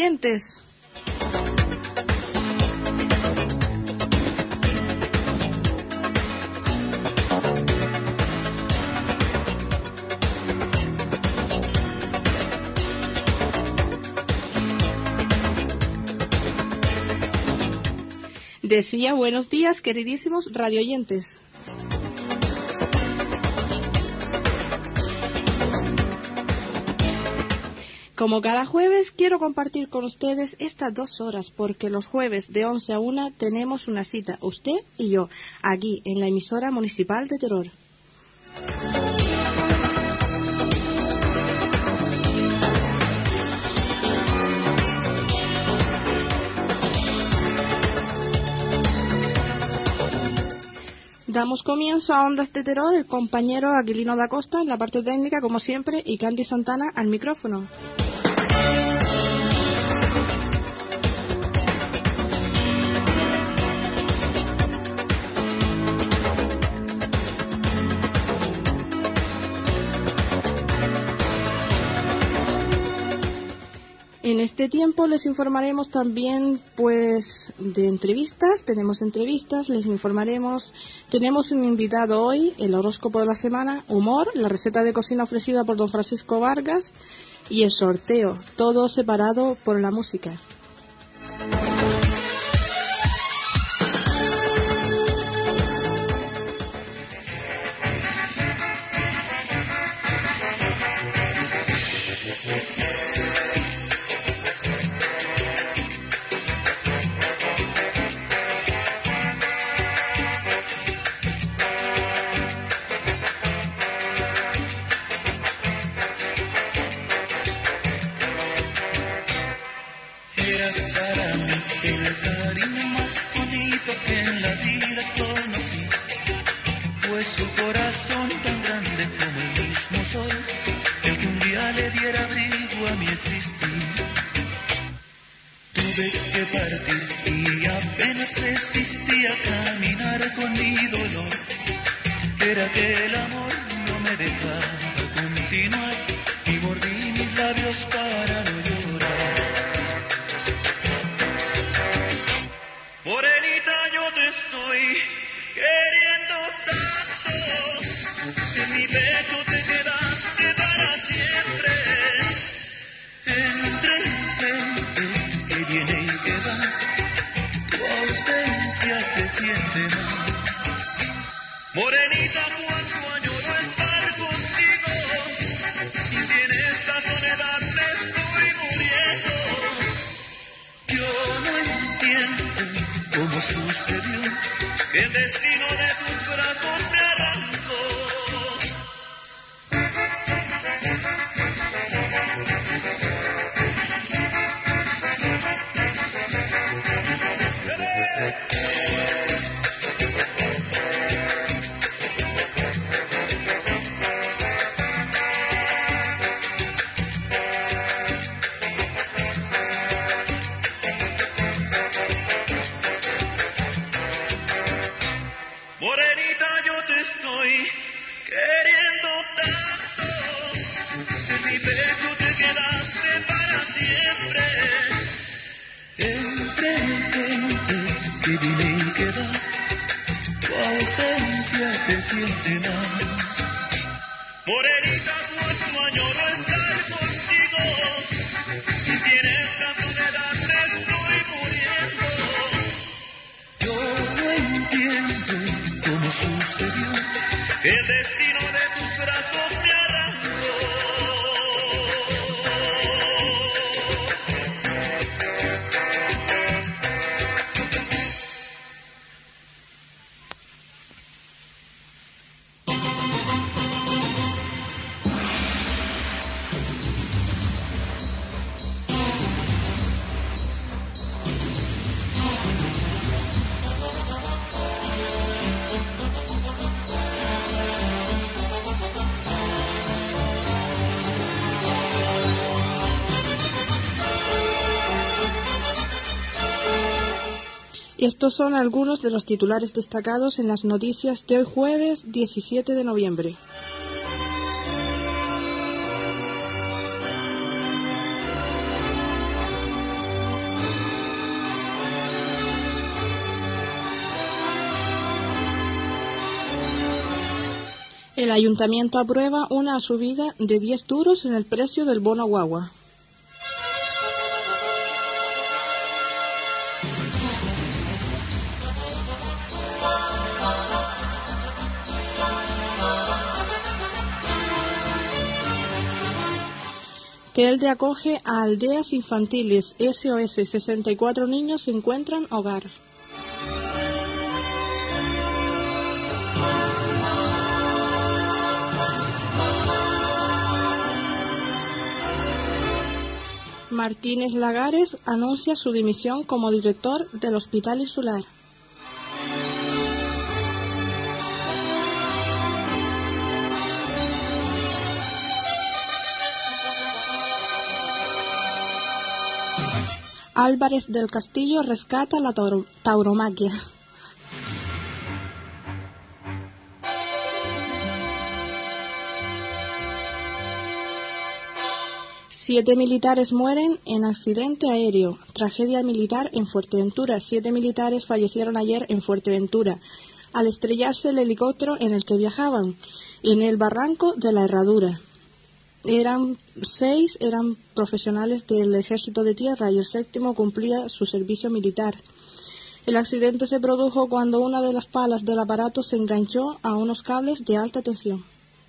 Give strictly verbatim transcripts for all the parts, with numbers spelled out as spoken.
oyentes. Decía buenos días, queridísimos radioyentes. Como cada jueves, quiero compartir con ustedes estas dos horas, porque los jueves de once a una tenemos una cita, usted y yo, aquí en la emisora municipal de Teror. Damos comienzo a Ondas de Teror, el compañero Aquilino da Costa en la parte técnica, como siempre, y Candy Santana al micrófono. En este tiempo les informaremos también, pues, de entrevistas. Tenemos entrevistas, les informaremos. Tenemos un invitado hoy, el horóscopo de la semana, humor, la receta de cocina ofrecida por don Francisco Vargas y el sorteo, todo separado por la música. Estos son algunos de los titulares destacados en las noticias de hoy jueves diecisiete de noviembre. El ayuntamiento aprueba una subida de diez duros en el precio del bono guagua. Telde acoge a aldeas infantiles. S O S sesenta y cuatro niños encuentran hogar. Martínez Lagares anuncia su dimisión como director del Hospital Insular. Álvarez del Castillo rescata la tauro- tauromaquia. Siete militares mueren en accidente aéreo. Tragedia militar en Fuerteventura. Siete militares fallecieron ayer en Fuerteventura al estrellarse el helicóptero en el que viajaban en el barranco de la Herradura. Eran seis, eran profesionales del Ejército de Tierra y el séptimo cumplía su servicio militar. El accidente se produjo cuando una de las palas del aparato se enganchó a unos cables de alta tensión.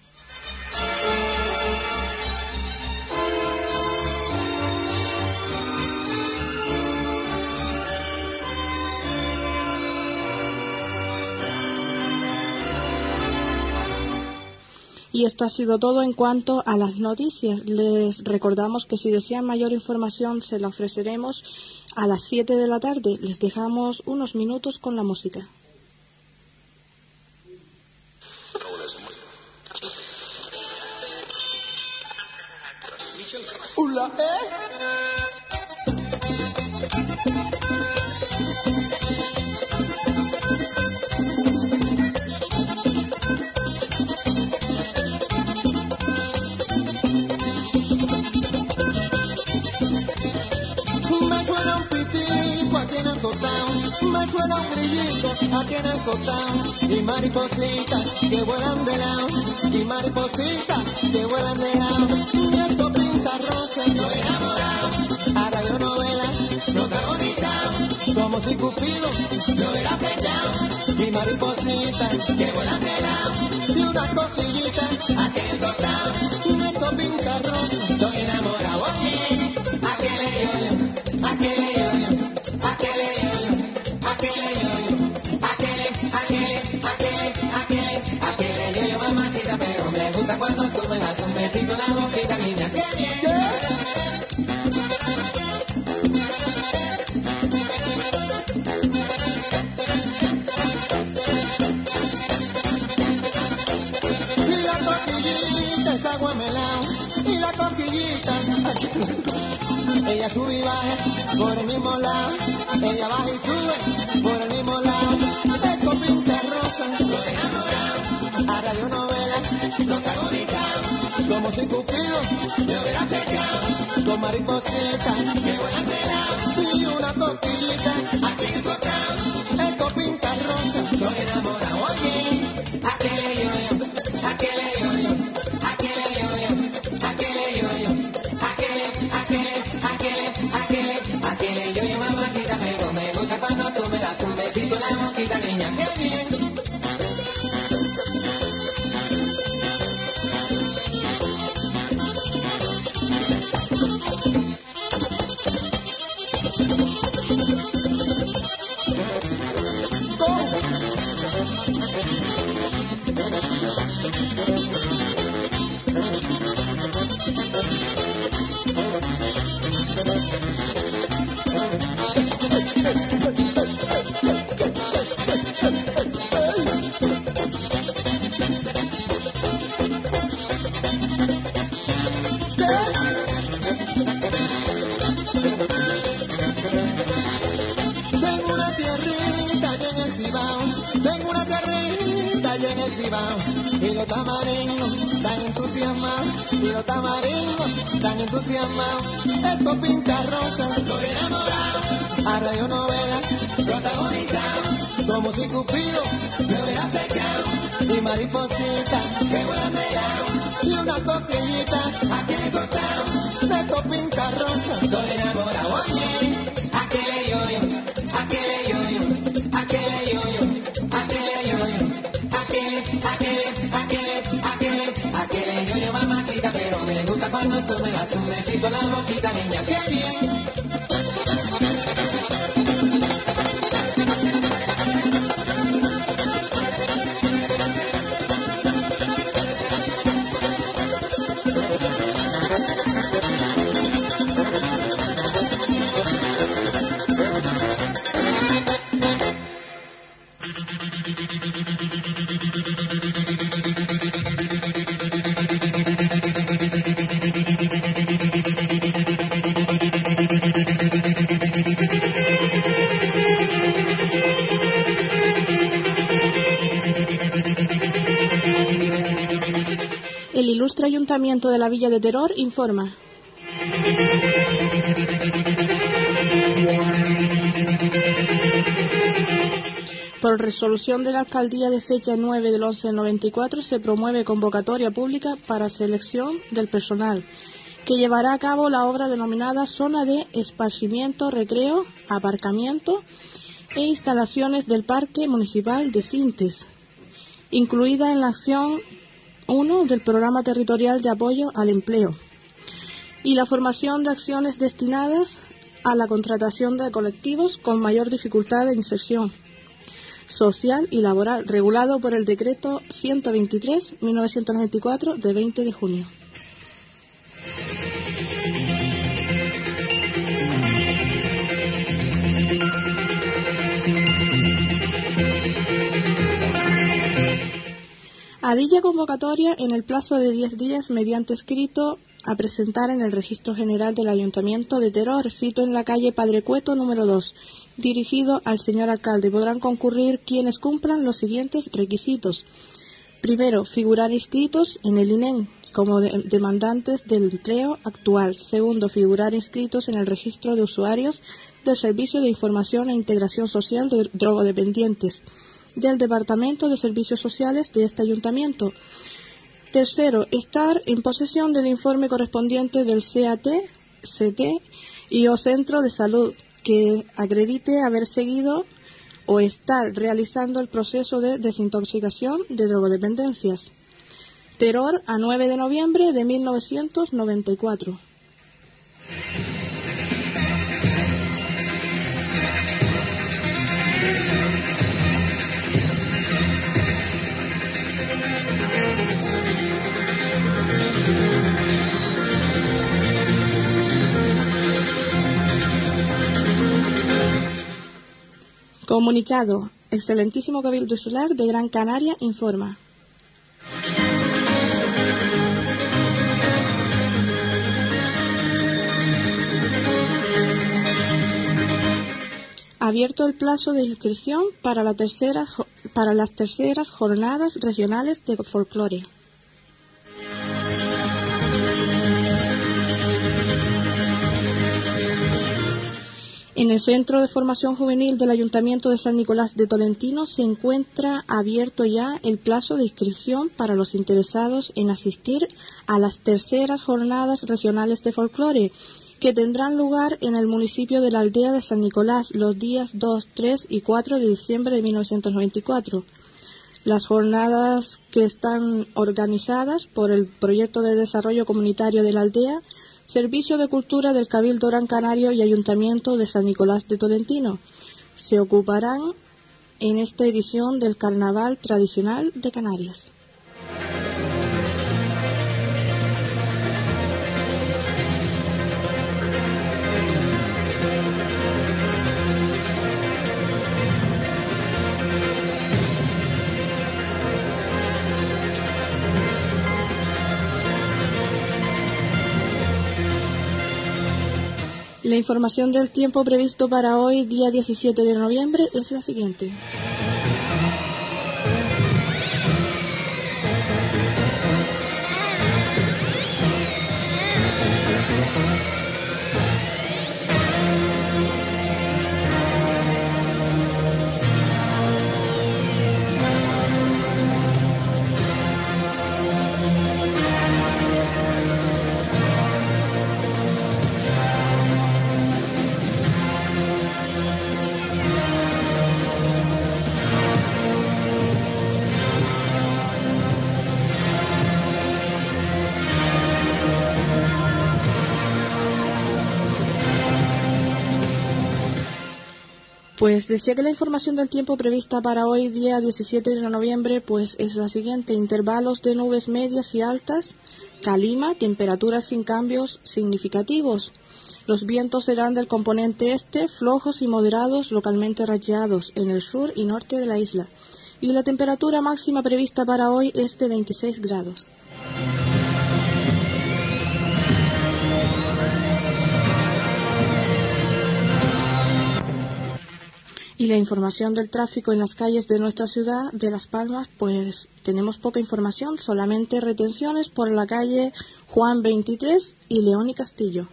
Y esto ha sido todo en cuanto a las noticias. Les recordamos que si desean mayor información se la ofreceremos a las siete de la tarde. Les dejamos unos minutos con la música. Hola, ¿eh? Me suena un grillito aquí en el costado y maripositas que vuelan de lado y maripositas que vuelan de lado y esto pinta rosa estoy enamorado a radionovelas protagonizado como si Cupido lo hubiera flechado y maripositas que vuelan de lado y una cosquillita aquí en el costado esto pinta rosa estoy enamorado aquí a que le yo a que le yo a que le yo Aquele yo, aquele, aquele, aquele, aquele, aquele yo, mamacita, pero me gusta cuando tú me das un besito en la boquita, niña, qué bien. Y la coquillita es agua melao, y la coquillita, ella sube y baja por el mismo lado, ella baja y sube por el mismo lado. Esto pinta rosa, lo enamorado, a radionovela, protagonizado, como si Cupido me hubiera flechado, con mariposita que vuelan de lado y una cosquillita aquí encontrado. Esto pinta rosa, lo enamorado, oye, aquele yo-yo, aquele yo-yo, aquele yo-yo, aquele yo-yo, aquele, aquele, aquele, aquele, aquele yo-yo, mamacita, pero me gusta cuando tú me das un besito en la boquita, niña, qué bien. Y los tamaringos tan entusiasmados, y los tamaringos tan entusiasmados. Esto pinta rosa, estoy enamorado, a radionovela protagonizado, como si Cupido me hubiera flechado, y mariposita que vuelan de lado y una costillita a que le cortado de copinta rosa. Estoy enamorado, oye, a que le yoyo, a que le yoyo, a que le yoyo, a que le yoyo, a que le, a que le, a que le, a que le, a que le yoyo, mamacita, pero me gusta cuando tú me das un besito en la boquita, niña, qué bien. El ilustre Ayuntamiento de la Villa de Teror informa. Por resolución de la Alcaldía de fecha nueve del once del noventa y cuatro se promueve convocatoria pública para selección del personal que llevará a cabo la obra denominada Zona de Esparcimiento, Recreo, Aparcamiento e Instalaciones del Parque Municipal de Sintes, incluida en la acción uno del Programa Territorial de Apoyo al Empleo, y la formación de acciones destinadas a la contratación de colectivos con mayor dificultad de inserción social y laboral, regulado por el Decreto ciento veintitrés barra mil novecientos noventa y cuatro de veinte de junio. A dicha convocatoria, en el plazo de diez días, mediante escrito, a presentar en el Registro General del Ayuntamiento de Teror, sito en la calle Padre Cueto número dos, dirigido al señor alcalde. Podrán concurrir quienes cumplan los siguientes requisitos. Primero, figurar inscritos en el I N E M como de demandantes del empleo actual. Segundo, figurar inscritos en el registro de usuarios del Servicio de Información e Integración Social de Drogodependientes del Departamento de Servicios Sociales de este ayuntamiento. Tercero, estar en posesión del informe correspondiente del C A T, C T y o Centro de Salud que acredite haber seguido o estar realizando el proceso de desintoxicación de drogodependencias. Teror, a nueve de noviembre de mil novecientos noventa y cuatro. Comunicado. Excelentísimo Cabildo Insular de Gran Canaria informa. Abierto el plazo de inscripción para, la tercera, para las terceras jornadas regionales de folclore. En el Centro de Formación Juvenil del Ayuntamiento de San Nicolás de Tolentino se encuentra abierto ya el plazo de inscripción para los interesados en asistir a las terceras jornadas regionales de folclore, que tendrán lugar en el municipio de la aldea de San Nicolás los días dos, tres y cuatro de diciembre de mil novecientos noventa y cuatro. Las jornadas, que están organizadas por el Proyecto de Desarrollo Comunitario de la Aldea, Servicio de Cultura del Cabildo Gran Canario y Ayuntamiento de San Nicolás de Tolentino, se ocuparán en esta edición del Carnaval Tradicional de Canarias. La información del tiempo previsto para hoy, día diecisiete de noviembre, es la siguiente. Pues decía que la información del tiempo prevista para hoy, día diecisiete de noviembre, pues es la siguiente: intervalos de nubes medias y altas, calima, temperaturas sin cambios significativos. Los vientos serán del componente este, flojos y moderados, localmente racheados en el sur y norte de la isla. Y la temperatura máxima prevista para hoy es de veintiséis grados. Y la información del tráfico en las calles de nuestra ciudad de Las Palmas, pues tenemos poca información, solamente retenciones por la calle Juan veintitrés y León y Castillo.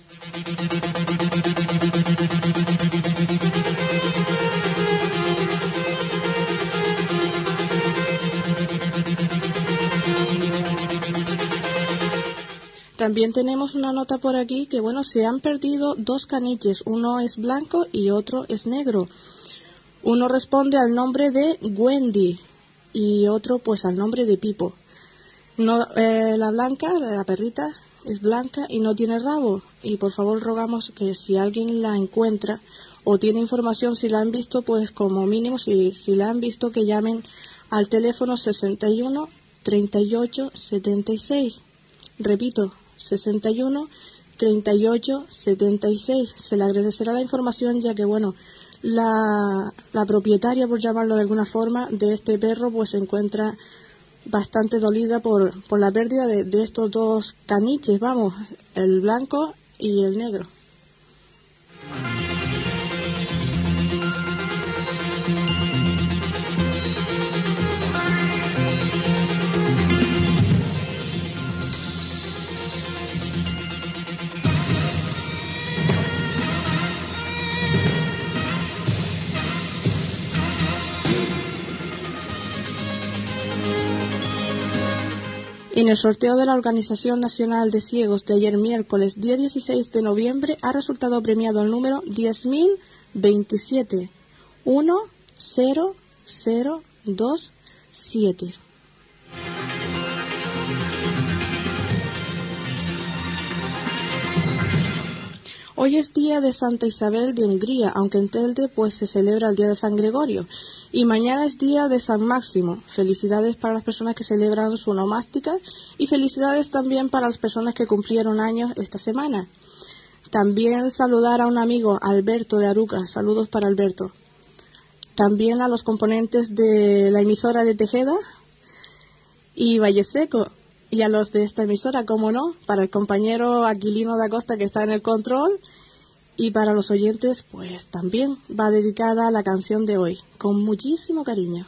También tenemos una nota por aquí que, bueno, se han perdido dos caniches, uno es blanco y otro es negro. Uno responde al nombre de Wendy y otro pues al nombre de Pipo. No, eh, la blanca, la perrita, es blanca y no tiene rabo. Y por favor rogamos que si alguien la encuentra o tiene información, si la han visto, pues como mínimo, si, si la han visto, que llamen al teléfono sesenta y uno, treinta y ocho, setenta y seis. Repito, sesenta y uno, treinta y ocho, setenta y seis. Se le agradecerá la información, ya que, bueno, La, la propietaria, por llamarlo de alguna forma, de este perro, pues se encuentra bastante dolida por, por la pérdida de, de estos dos caniches, vamos, el blanco y el negro. En el sorteo de la Organización Nacional de Ciegos de ayer miércoles, día dieciséis de noviembre, ha resultado premiado el número diez mil veintisiete, uno cero cero dos siete. Hoy es día de Santa Isabel de Hungría, aunque en Telde pues se celebra el día de San Gregorio. Y mañana es día de San Máximo. Felicidades para las personas que celebran su onomástica y felicidades también para las personas que cumplieron años esta semana. También saludar a un amigo, Alberto de Aruca. Saludos para Alberto. También a los componentes de la emisora de Tejeda y Valle Seco. Y a los de esta emisora, como no, para el compañero Aquilino da Costa, que está en el control, y para los oyentes, pues también va dedicada a la canción de hoy, con muchísimo cariño.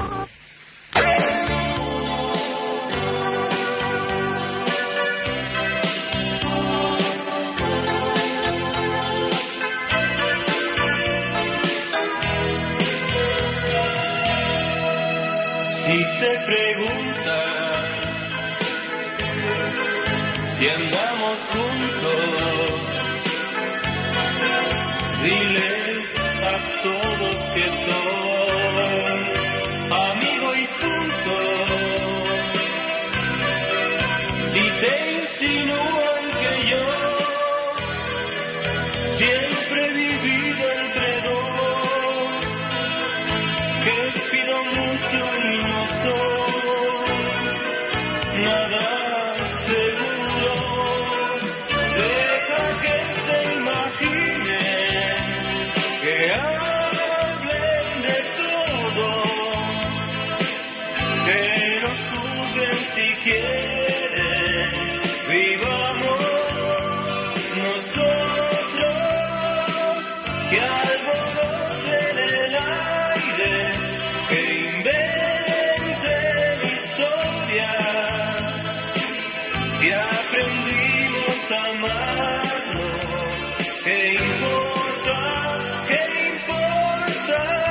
Si te preguntas si andamos juntos, diles a todos que soy amigo y punto. Si te insinúan que yo siempre he vivido entre dos, que pido mucho y no soy nada seguro, deja que se imaginen, que hablen de todo, que nos juzguen si quieren, vivamos nosotros, que alboroten el aire, que inventen historias, si aprendimos a amarnos, ¿qué importa? ¿Qué importa?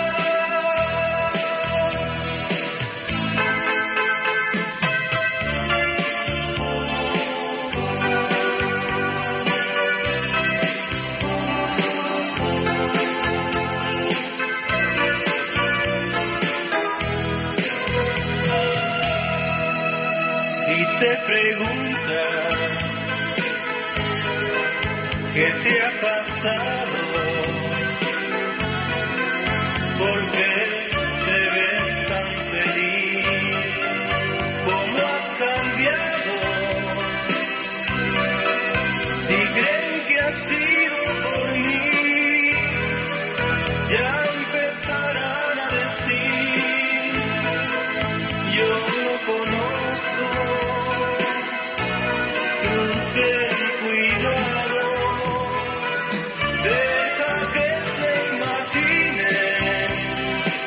Si te preguntas qué te ha pasado,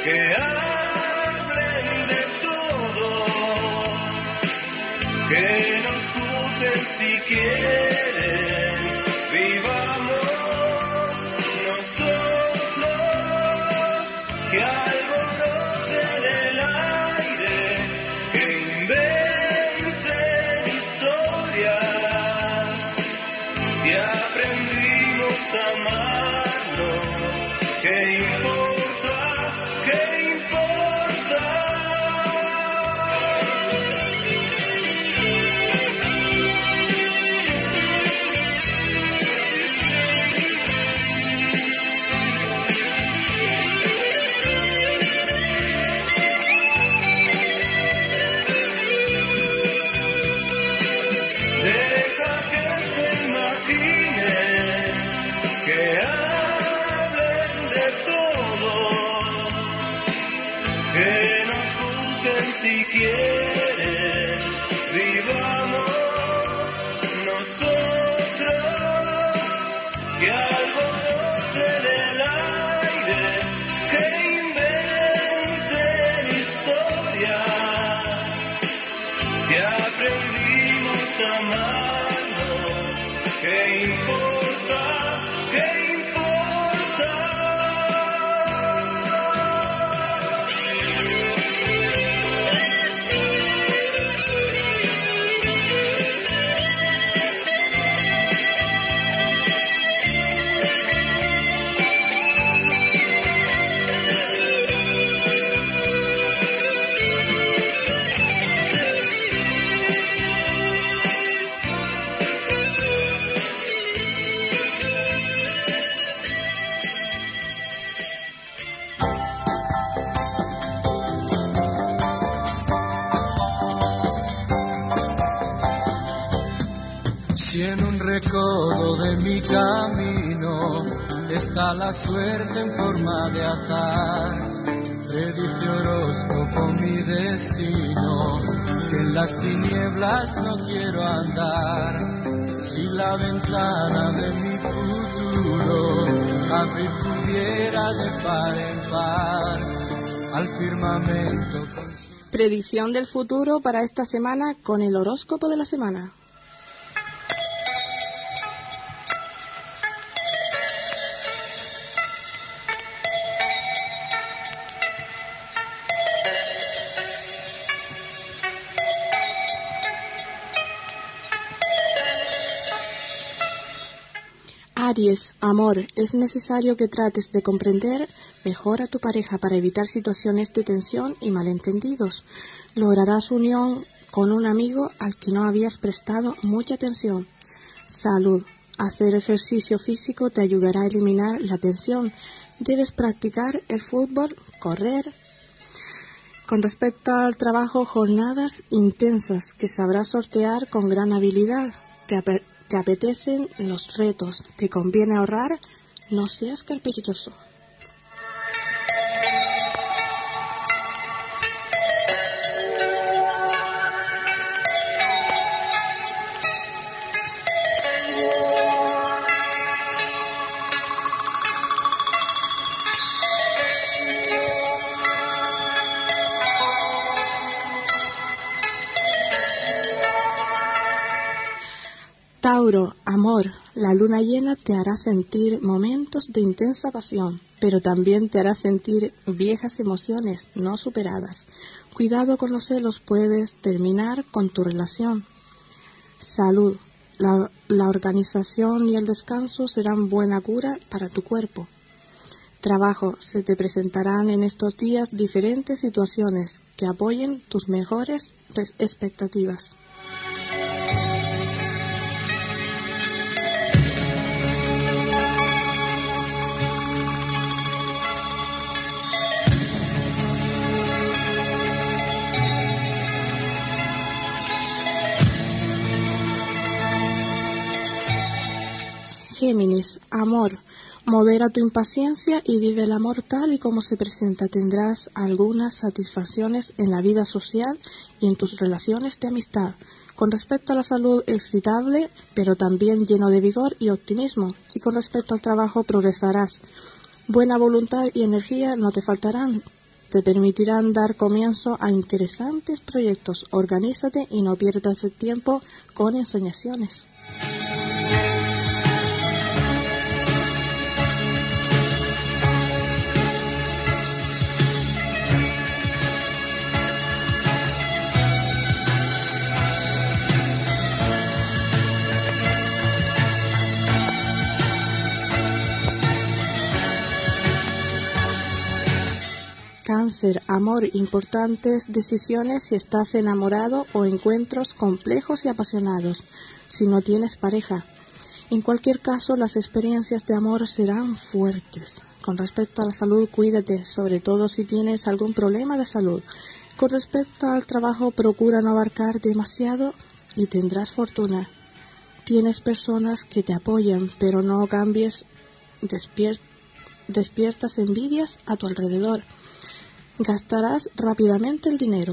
que hablen de todo, que nos juzguen si quieren, vivamos nosotros, que alboroten el aire, que inventen historias, si aprendimos a amarnos, ¿qué importa? ¿Qué importa? Deja que se imaginen, que hablen de todo, que nos juzguen si quieren, vivamos nosotros, que alboroten el aire, que inventen historias, si aprendimos a amarnos, ¿qué importa? ¿Qué importa? Si en un recodo de mi camino está la suerte en forma de azar, predice horóscopo mi destino, que en las tinieblas no quiero andar. Si la ventana de mi futuro abrir pudiera de par en par al firmamento. Predicción del futuro para esta semana con el horóscopo de la semana. Aries, amor, es necesario que trates de comprender mejor a tu pareja para evitar situaciones de tensión y malentendidos. Lograrás unión con un amigo al que no habías prestado mucha atención. Salud, hacer ejercicio físico te ayudará a eliminar la tensión. Debes practicar el fútbol, correr. Con respecto al trabajo, jornadas intensas que sabrás sortear con gran habilidad. Te ap- Te apetecen los retos, te conviene ahorrar, no seas caprichoso. Tauro, amor, la luna llena te hará sentir momentos de intensa pasión, pero también te hará sentir viejas emociones no superadas. Cuidado con los celos, puedes terminar con tu relación. Salud, la, la organización y el descanso serán buena cura para tu cuerpo. Trabajo, se te presentarán en estos días diferentes situaciones que apoyen tus mejores expectativas. Géminis, amor, modera tu impaciencia y vive el amor tal y como se presenta. Tendrás algunas satisfacciones en la vida social y en tus relaciones de amistad. Con respecto a la salud, excitable, pero también lleno de vigor y optimismo. Y con respecto al trabajo, progresarás. Buena voluntad y energía no te faltarán. te permitirán dar comienzo a interesantes proyectos. Organízate y no pierdas el tiempo con ensoñaciones. Cáncer, amor, importantes decisiones si estás enamorado o encuentros complejos y apasionados si no tienes pareja. En cualquier caso, las experiencias de amor serán fuertes. Con respecto a la salud, cuídate, sobre todo si tienes algún problema de salud. Con respecto al trabajo, procura no abarcar demasiado y tendrás fortuna. Tienes personas que te apoyan, pero no cambies, despier- despiertas envidias a tu alrededor. Gastarás rápidamente el dinero.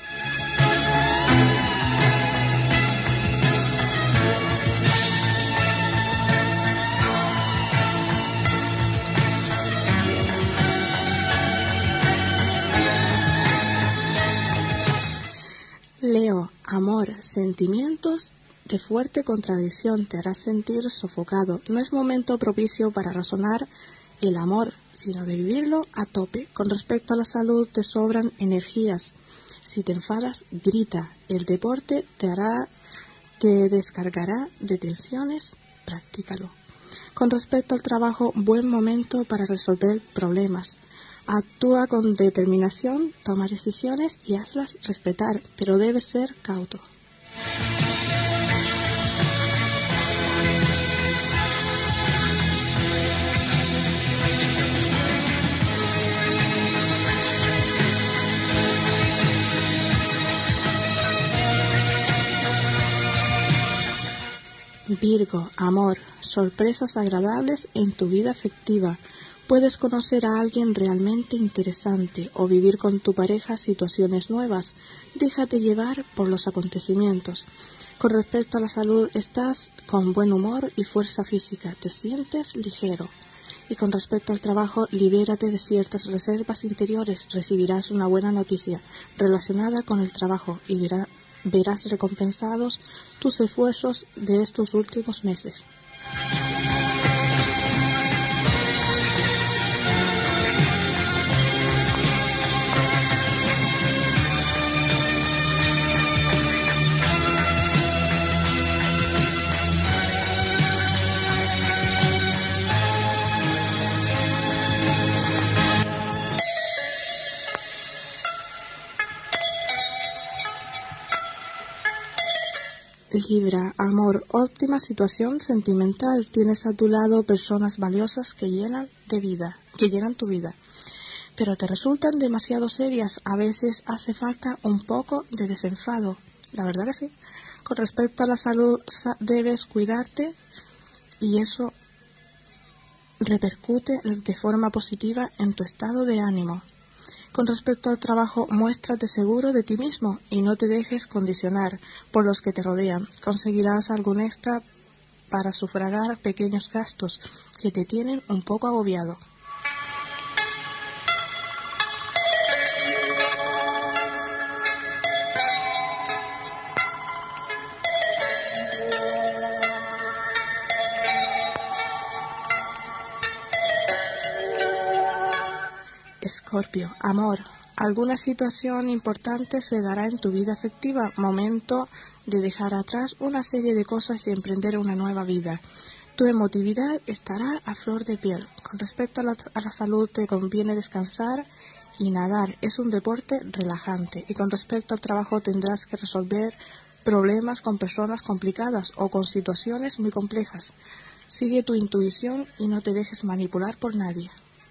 Leo, amor, sentimientos de fuerte contradicción te harás sentir sofocado. No es momento propicio para razonar el amor, sino de vivirlo a tope. Con respecto a la salud, te sobran energías. Si te enfadas, grita. El deporte te hará, te descargará de tensiones. Practícalo. Con respecto al trabajo, buen momento para resolver problemas. Actúa con determinación, toma decisiones y hazlas respetar, pero debes ser cauto. Virgo, amor, sorpresas agradables en tu vida afectiva. Puedes conocer a alguien realmente interesante o vivir con tu pareja situaciones nuevas. Déjate llevar por los acontecimientos. Con respecto a la salud, estás con buen humor y fuerza física. Te sientes ligero. Y con respecto al trabajo, libérate de ciertas reservas interiores. Recibirás una buena noticia relacionada con el trabajo y verás verás recompensados tus esfuerzos de estos últimos meses. Libra, amor, óptima situación sentimental. Tienes a tu lado personas valiosas que llenan de vida, que llenan tu vida, pero te resultan demasiado serias. A veces hace falta un poco de desenfado. La verdad que sí. Con respecto a la salud, debes cuidarte y eso repercute de forma positiva en tu estado de ánimo. Con respecto al trabajo, muéstrate seguro de ti mismo y no te dejes condicionar por los que te rodean. Conseguirás algún extra para sufragar pequeños gastos que te tienen un poco agobiado. Escorpio, amor, alguna situación importante se dará en tu vida afectiva, momento de dejar atrás una serie de cosas y emprender una nueva vida. Tu emotividad estará a flor de piel. Con respecto a la, a la salud, te conviene descansar y nadar, es un deporte relajante. Y con respecto al trabajo, tendrás que resolver problemas con personas complicadas o con situaciones muy complejas. Sigue tu intuición y no te dejes manipular por nadie.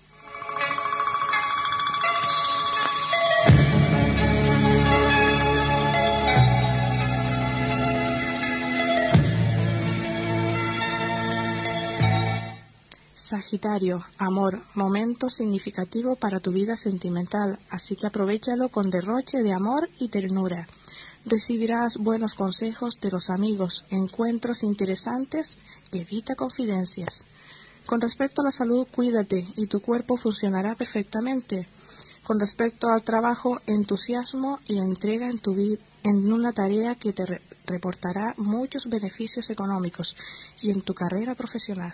Sagitario, amor, momento significativo para tu vida sentimental, así que aprovéchalo con derroche de amor y ternura. Recibirás buenos consejos de los amigos, encuentros interesantes, evita confidencias. Con respecto a la salud, cuídate y tu cuerpo funcionará perfectamente. Con respecto al trabajo, entusiasmo y entrega en tu vida en una tarea que te re- reportará muchos beneficios económicos y en tu carrera profesional.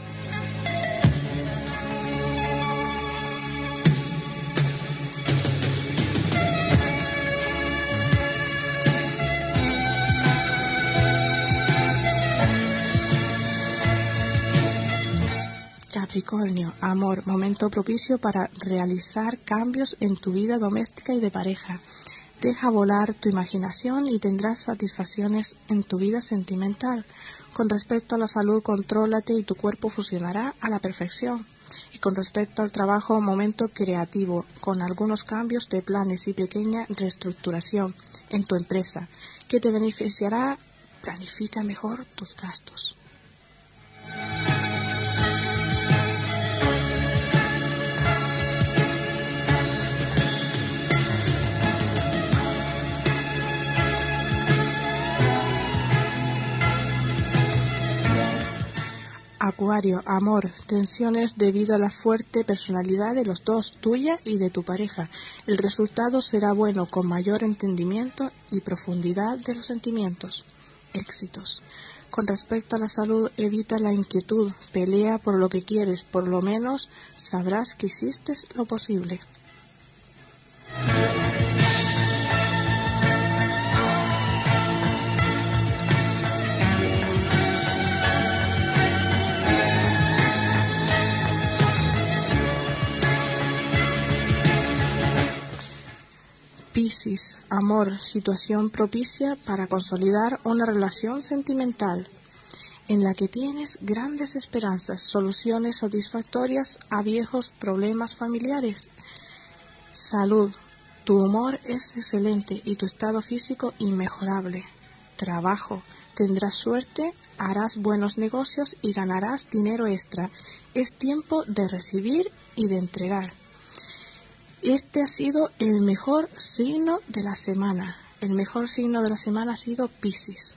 Capricornio, amor, momento propicio para realizar cambios en tu vida doméstica y de pareja. Deja volar tu imaginación y tendrás satisfacciones en tu vida sentimental. Con respecto a la salud, contrólate y tu cuerpo funcionará a la perfección. Y con respecto al trabajo, momento creativo, con algunos cambios de planes y pequeña reestructuración en tu empresa, que te beneficiará. Planifica mejor tus gastos. Acuario, amor, tensiones debido a la fuerte personalidad de los dos, tuya y de tu pareja. El resultado será bueno, con mayor entendimiento y profundidad de los sentimientos. Éxitos. Con respecto a la salud, evita la inquietud, pelea por lo que quieres, por lo menos sabrás que hiciste lo posible. Piscis, amor, situación propicia para consolidar una relación sentimental en la que tienes grandes esperanzas, soluciones satisfactorias a viejos problemas familiares. Salud, tu humor es excelente y tu estado físico inmejorable. Trabajo, tendrás suerte, harás buenos negocios y ganarás dinero extra. Es tiempo de recibir y de entregar. Este ha sido el mejor signo de la semana. El mejor signo de la semana ha sido Piscis.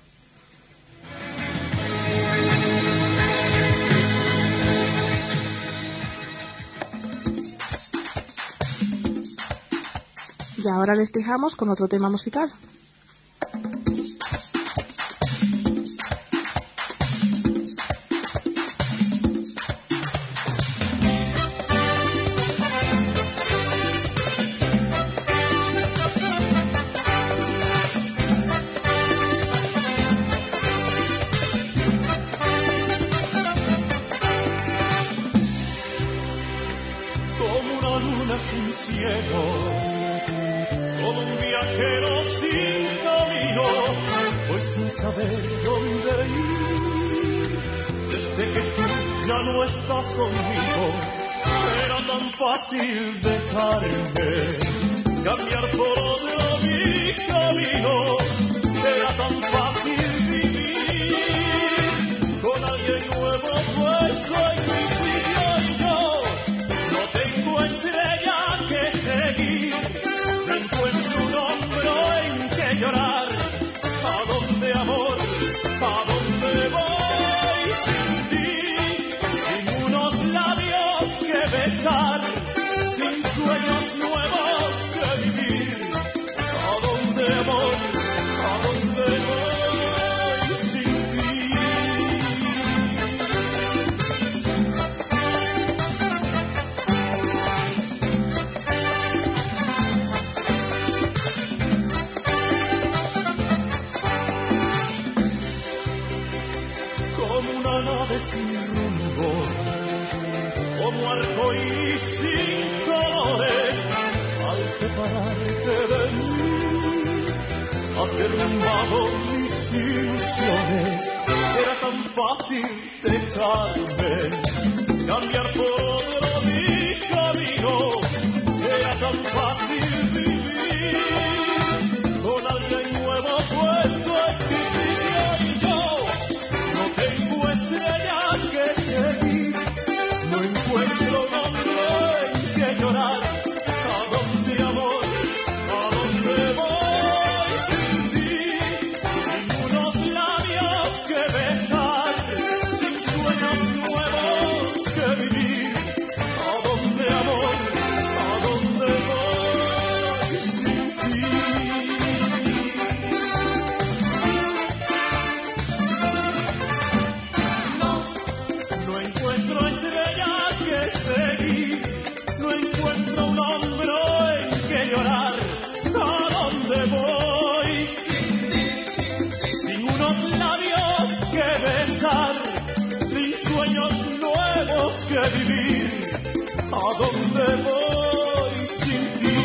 Y ahora les dejamos con otro tema musical. Sin cielo, como un viajero sin camino, voy sin saber dónde ir. Desde que tú ya no estás conmigo, era tan fácil dejarme, cambiar por otro mi camino, era tan fácil vivir con alguien nuevo puesto en mi sitio y yo no tengo estrella que seguir, no encuentro un hombro en que llorar. ¿A dónde, amor? ¿A dónde voy sin ti? Sin unos labios que besar, sin sueños nuevos que vivir. ¿A dónde, amor? ¿A dónde voy sin ti? Sin rumbo, como arcoíris sin colores, al separarte de mí, has derrumbado mis ilusiones. Era tan fácil dejarme, cambiar por otro mi camino, era tan fácil vivir con alguien nuevo puesto en mi sitio y yo no tengo estrella que seguir, no encuentro un hombro en que llorar. ¿A dónde, amor? ¿A dónde voy sin ti? Sin unos labios que besar, sin sueños nuevos que vivir. ¿A dónde, amor? ¿A dónde voy? sé vivir, ¿a dónde voy sin ti?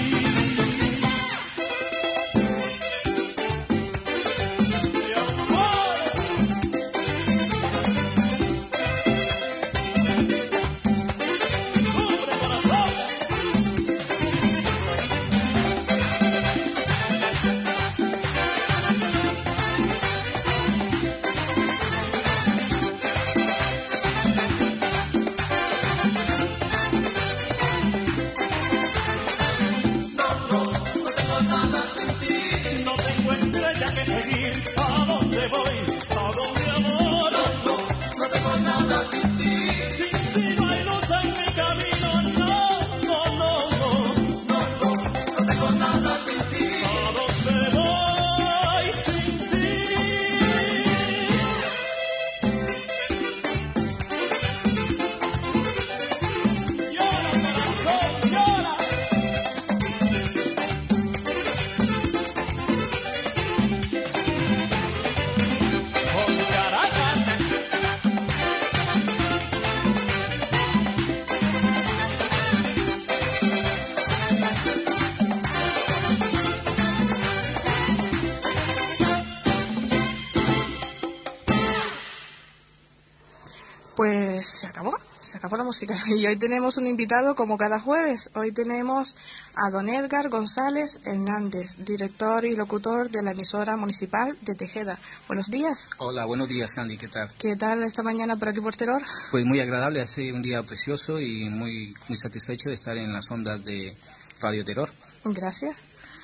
Pues se acabó, se acabó la música. Y hoy tenemos un invitado como cada jueves. Hoy tenemos a don Edgar González Hernández, director y locutor de la emisora municipal de Tejeda. Buenos días. Hola, buenos días, Candy, ¿qué tal? ¿Qué tal esta mañana por aquí por Teror? Pues muy agradable, hace un día precioso y muy, muy satisfecho de estar en las ondas de Radio Teror. Gracias.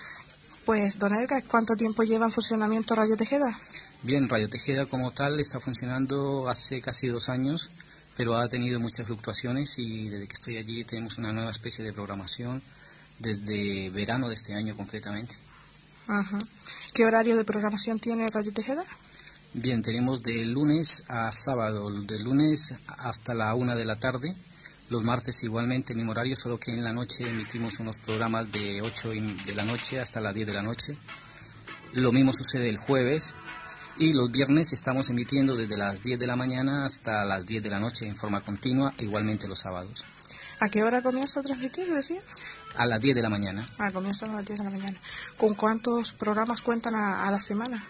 Pues, don Edgar, ¿cuánto tiempo lleva en funcionamiento Radio Tejeda? Bien, Radio Tejeda como tal está funcionando hace casi dos años, pero ha tenido muchas fluctuaciones y desde que estoy allí tenemos una nueva especie de programación desde verano de este año concretamente. Ajá. ¿Qué horario de programación tiene Radio Tejeda? Bien, tenemos de lunes a sábado, de lunes hasta la una de la tarde, los martes igualmente el mismo horario, solo que en la noche emitimos unos programas de ocho de la noche hasta las diez de la noche. Lo mismo sucede el jueves. Y los viernes estamos emitiendo desde las diez de la mañana hasta las diez de la noche en forma continua, igualmente los sábados. ¿A qué hora comienza a transmitir, decía? A las diez de la mañana. Ah, comienza a las diez de la mañana. ¿Con cuántos programas cuentan a, a la semana?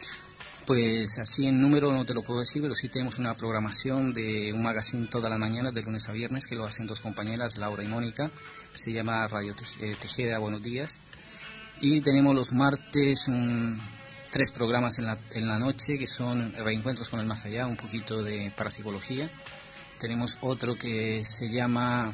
Pues así en número no te lo puedo decir, pero sí tenemos una programación de un magazine todas las mañanas, de lunes a viernes, que lo hacen dos compañeras, Laura y Mónica. Se llama Radio Tejeda, Buenos Días. Y tenemos los martes un... tres programas en la, en la noche que son Reencuentros con el Más Allá, un poquito de parapsicología. Tenemos otro que se llama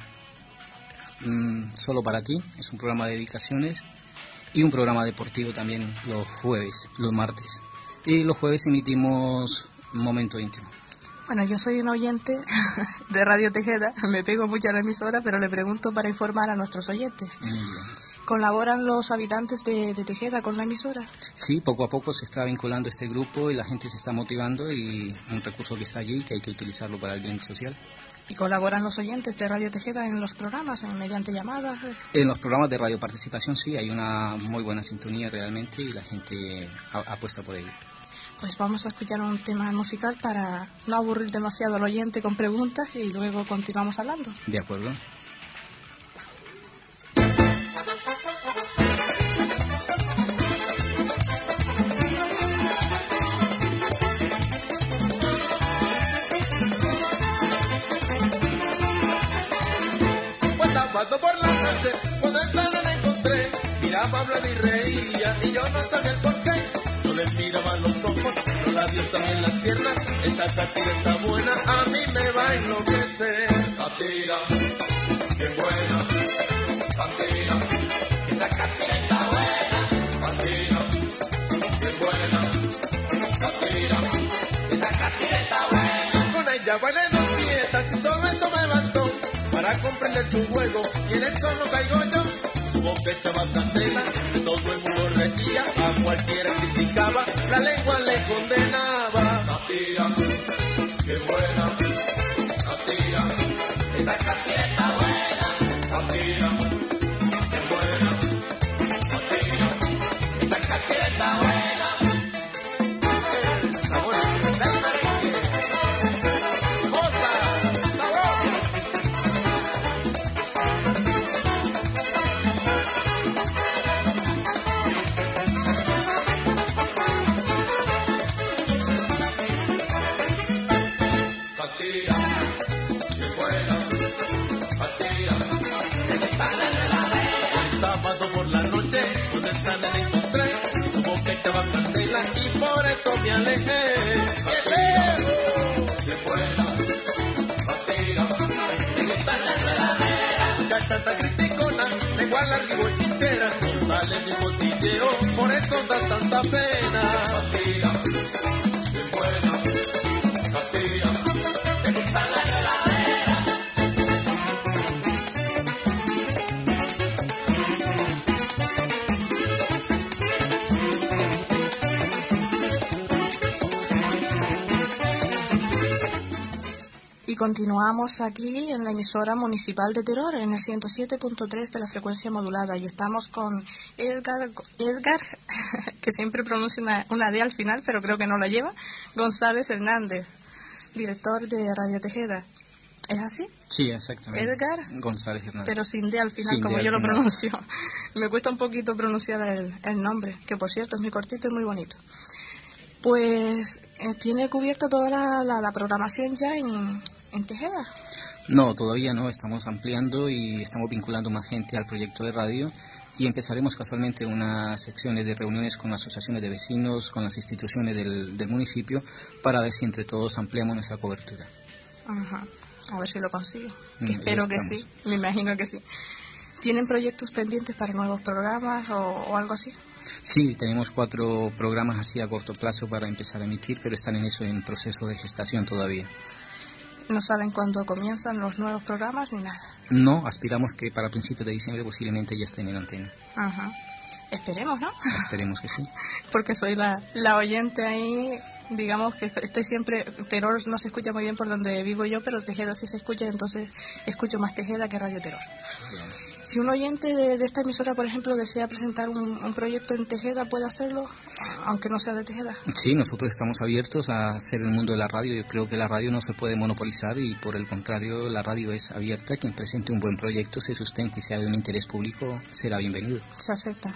mm, Solo para ti, es un programa de dedicaciones, y un programa deportivo también los jueves, los martes. Y los jueves emitimos Momento Íntimo. Bueno, yo soy un oyente de Radio Tejeda, me pego mucho a la emisora, pero le pregunto para informar a nuestros oyentes. Muy bien. ¿Colaboran los habitantes de, de Tejeda con la emisora? Sí, poco a poco se está vinculando este grupo y la gente se está motivando y un recurso que está allí que hay que utilizarlo para el bien social. ¿Y colaboran los oyentes de Radio Tejeda en los programas, en, mediante llamadas? En los programas de radio participación sí, hay una muy buena sintonía realmente y la gente a, apuesta por ello. Pues vamos a escuchar un tema musical para no aburrir demasiado al oyente con preguntas y luego continuamos hablando. De acuerdo. Por la noche, cuando esta no la encontré, miraba, hablaba y reía, y yo no sabía por qué. No le miraba los ojos, los labios también las piernas. Esta catira está buena, a mí me va a enloquecer. Catira, qué buena, catira, esa catira está buena. Catira, qué buena, catira, esa catira está buena. Con ella bailé dos fiestas y solo esto me bastó para comprender su juego, y en eso no caigo yo. Su boca estaba candela, de todo el mundo reía, a cualquiera criticaba, la lengua le condenaba. Catira, qué buena, Catira, esa Catira está buena. Catira, qué buena, Catira, esa Catira está buena. Sabor, dale merengue, otra, sabor. alejé. ¡Qué feo! ¡Qué buena! Pastilla, me gusta la enredadera. Muchacha tan criticona, lengua larga y bolsichera, no sale de cotilleo, por eso da tanta pena. Pastilla, qué buena. Pastilla, me gusta la enredadera. Y continuamos aquí en la emisora municipal de Teror, en el ciento siete punto tres de la frecuencia modulada. Y estamos con Edgar, Edgar que siempre pronuncia una, una D al final, pero creo que no la lleva, González Hernández, director de Radio Tejeda. ¿Es así? Sí, exactamente. Edgar González Hernández. Pero sin D al final, Sin como D yo al lo final. pronuncio. Me cuesta un poquito pronunciar el, el nombre, que por cierto es muy cortito y muy bonito. Pues eh, tiene cubierta toda la, la, la programación ya en, en Tejeda. No, todavía no, estamos ampliando y estamos vinculando más gente al proyecto de radio y empezaremos casualmente unas secciones de reuniones con asociaciones de vecinos, con las instituciones del, del municipio, para ver si entre todos ampliamos nuestra cobertura. Ajá. A ver si lo consigo. Mm, Que ya espero que estamos. sí, me imagino que sí. ¿Tienen proyectos pendientes para nuevos programas o, o algo así? Sí, tenemos cuatro programas así a corto plazo para empezar a emitir, pero están en eso, en proceso de gestación todavía. ¿No saben cuándo comienzan los nuevos programas ni nada? No, aspiramos que para principios de diciembre posiblemente ya estén en antena. Ajá. Esperemos, ¿no? Esperemos que sí. Porque soy la, la oyente ahí, digamos que estoy siempre, Terror no se escucha muy bien por donde vivo yo, pero Tejeda sí se escucha, entonces escucho más Tejeda que Radio Terror. Si un oyente de, de esta emisora, por ejemplo, desea presentar un, un proyecto en Tejeda, ¿puede hacerlo? Aunque no sea de Tejeda. Sí, nosotros estamos abiertos a hacer el mundo de la radio. Yo creo que la radio no se puede monopolizar y por el contrario, la radio es abierta. Quien presente un buen proyecto, se sustente y sea de un interés público, será bienvenido. Se acepta.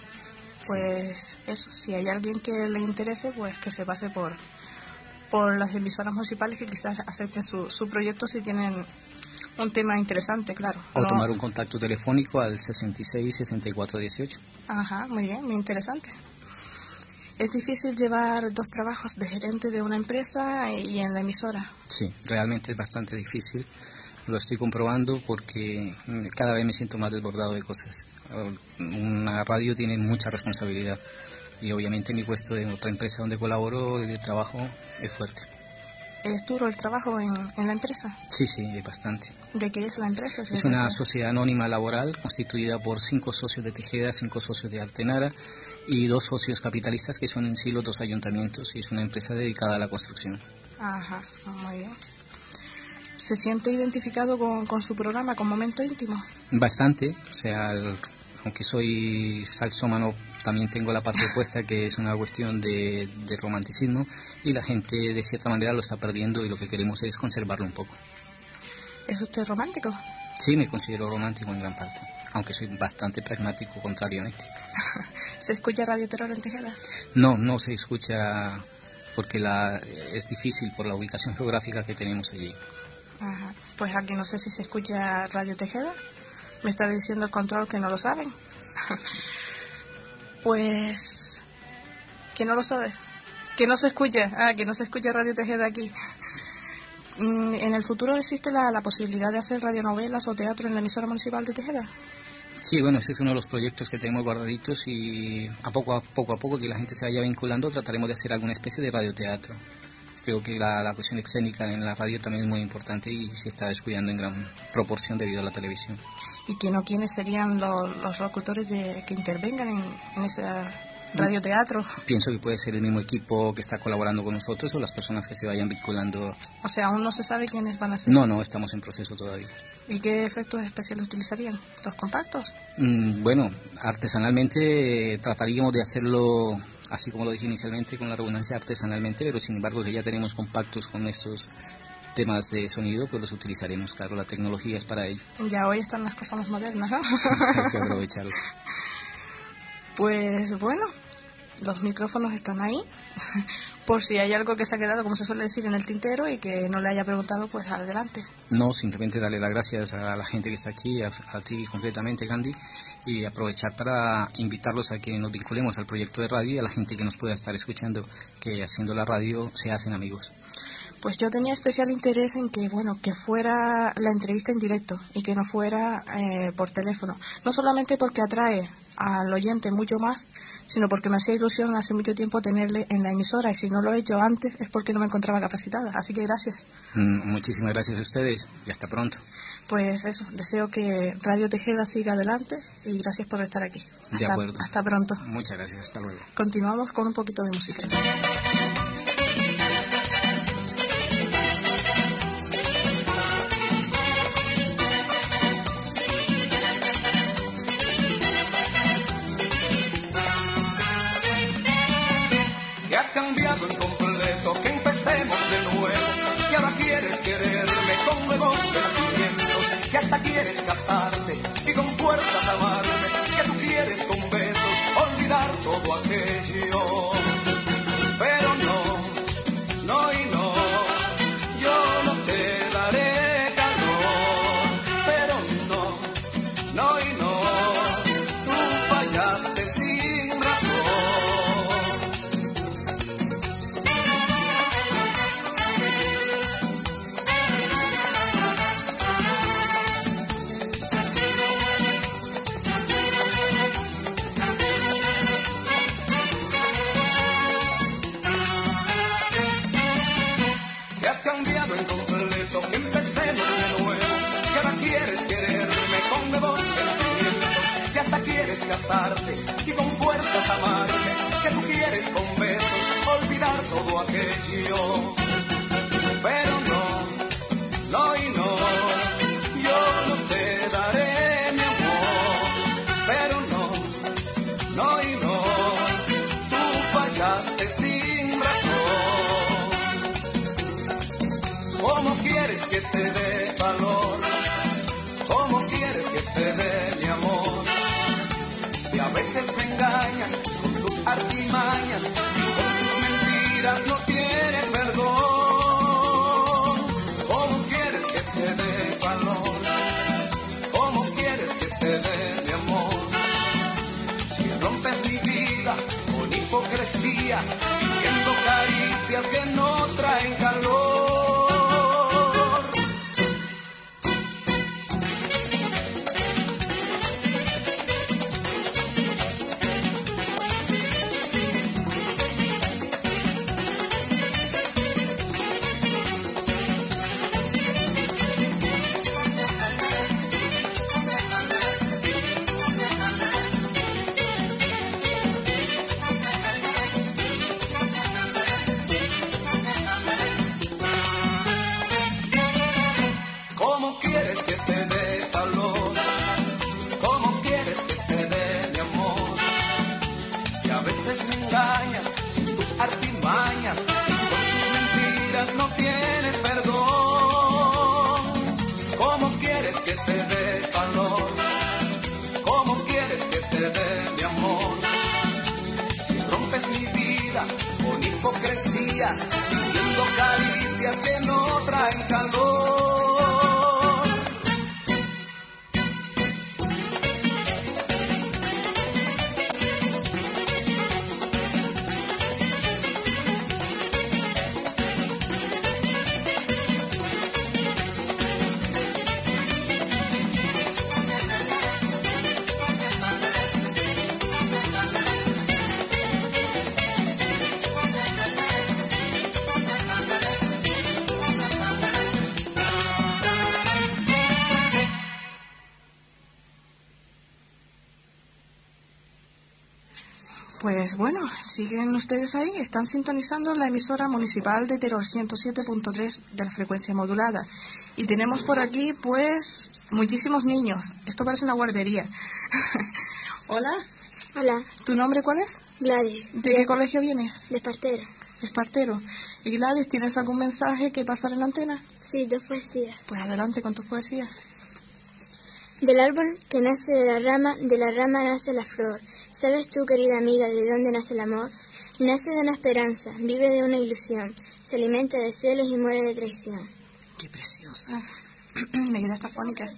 Pues eso, si hay alguien que le interese, pues que se pase por por las emisoras municipales que quizás acepten su, su proyecto si tienen un tema interesante, claro. O No- tomar un contacto telefónico al sesenta y seis, sesenta y cuatro dieciocho. Ajá, muy bien, muy interesante. Es difícil llevar dos trabajos de gerente de una empresa y en la emisora. Sí, realmente es bastante difícil. Lo estoy comprobando porque mm, cada vez me siento más desbordado de cosas. Una radio tiene mucha responsabilidad y obviamente mi puesto en otra empresa donde colaboro de trabajo es fuerte. ¿Es duro el trabajo en, en la empresa? Sí, sí, es bastante. ¿De qué es la empresa? Es una sociedad anónima laboral constituida por cinco socios de Tejeda, cinco socios de Artenara y dos socios capitalistas que son en sí los dos ayuntamientos, y es una empresa dedicada a la construcción. Ajá, muy bien. ¿Se siente identificado con, con su programa, con Momento Íntimo? Bastante, o sea, el- aunque soy salsómano, también tengo la parte opuesta, que es una cuestión de, de romanticismo, y la gente de cierta manera lo está perdiendo y lo que queremos es conservarlo un poco. ¿Es usted romántico? Sí, me considero romántico en gran parte, aunque soy bastante pragmático contrariamente. ¿Se escucha Radio Terror en Tejeda? No, no se escucha porque la, es difícil por la ubicación geográfica que tenemos allí. Ajá. Pues aquí no sé si se escucha Radio Tejeda. Me está diciendo el control que no lo saben. Pues... que no lo sabe. Que no se escucha. Ah, que no se escucha Radio Tejeda aquí. Mm, ¿En el futuro existe la, la posibilidad de hacer radionovelas o teatro en la emisora municipal de Tejeda? Sí, bueno, ese es uno de los proyectos que tenemos guardaditos y a poco a poco, a poco que la gente se vaya vinculando trataremos de hacer alguna especie de radioteatro. Creo que la, la cuestión escénica en la radio también es muy importante y se está descuidando en gran proporción debido a la televisión. ¿Y quién o quiénes serían los, los locutores de, que intervengan en, en ese radioteatro? Pienso que puede ser el mismo equipo que está colaborando con nosotros o las personas que se vayan vinculando. O sea, aún no se sabe quiénes van a ser. No, no, estamos en proceso todavía. ¿Y qué efectos especiales utilizarían? ¿Los compactos? Mm, bueno, artesanalmente eh, trataríamos de hacerlo, así como lo dije inicialmente, con la redundancia artesanalmente, pero sin embargo que ya tenemos compactos con estos temas de sonido, pues los utilizaremos, claro, la tecnología es para ello. Ya hoy están las cosas más modernas, ¿no? Hay que aprovecharlo. Pues bueno, los micrófonos están ahí. por si hay algo que se ha quedado, como se suele decir, en el tintero y que no le haya preguntado, pues adelante. No, simplemente darle las gracias a la gente que está aquí, a, a ti concretamente, Gandhi, y aprovechar para invitarlos a que nos vinculemos al proyecto de radio y a la gente que nos pueda estar escuchando, que haciendo la radio se hacen amigos. Pues yo tenía especial interés en que, bueno, que fuera la entrevista en directo y que no fuera eh, por teléfono. No solamente porque atrae al oyente mucho más, sino porque me hacía ilusión hace mucho tiempo tenerle en la emisora, y si no lo he hecho antes es porque no me encontraba capacitada. Así que gracias. Mm, muchísimas gracias a ustedes y hasta pronto. Pues eso, deseo que Radio Tejeda siga adelante y gracias por estar aquí. Hasta, de acuerdo. Hasta pronto. Muchas gracias, hasta luego. Continuamos con un poquito de música. Que has cambiado en completo, que empecemos de nuevo, que ahora quieres quererme con nuevos sentimientos, que hasta quieres casarte y con fuerzas amarme, que tú quieres con besos olvidar todo aquello. Pero no, no y no, yo no te daré calor. Pero no, no y no, tú fallaste sin razón. Que has cambiado en completo, que empecemos de nuevo, que ahora quieres quererme con nuevos sentimientos, que hasta quieres casarte y con fuerzas amarme, que tú quieres con besos olvidar todo aquello. Pero no, no y no, yo no te daré mi amor. Pero no, no y no, tú fallaste sin razón. ¿Cómo quieres que te dé valor? ¿Cómo quieres que te dé mi amor? Si a veces me engañas con tus artimañas y con tus mentiras no tienes perdón. ¿Cómo quieres que te dé valor? ¿Cómo quieres que te dé mi amor? Si rompes mi vida con hipocresía, pidiendo caricias que no traen calor. ¿Cómo quieres que te dé valor? ¿Cómo quieres que te dé mi amor? Si a veces me engañas sin tus artimañas y con tus mentiras no tienes perdón. ¿Cómo quieres que te dé valor? ¿Cómo quieres que te dé mi amor? Si rompes mi vida con hipocresía, pidiendo caricias que no traen calor. Pues bueno, siguen ustedes ahí, están sintonizando la emisora municipal de Teror ciento siete punto tres de la frecuencia modulada. Y tenemos por aquí, pues, muchísimos niños. Esto parece una guardería. Hola. Hola, ¿Tu nombre cuál es? Gladys. ¿De qué colegio vienes? De Espartero. Espartero. Y Gladys, ¿tienes algún mensaje que pasar en la antena? Sí, dos poesías. Pues adelante con tus poesías. Del árbol que nace de la rama, de la rama nace la flor. ¿Sabes tú, querida amiga, de dónde nace el amor? Nace de una esperanza, vive de una ilusión, se alimenta de celos y muere de traición. Qué preciosa. Me quedé hasta afónica.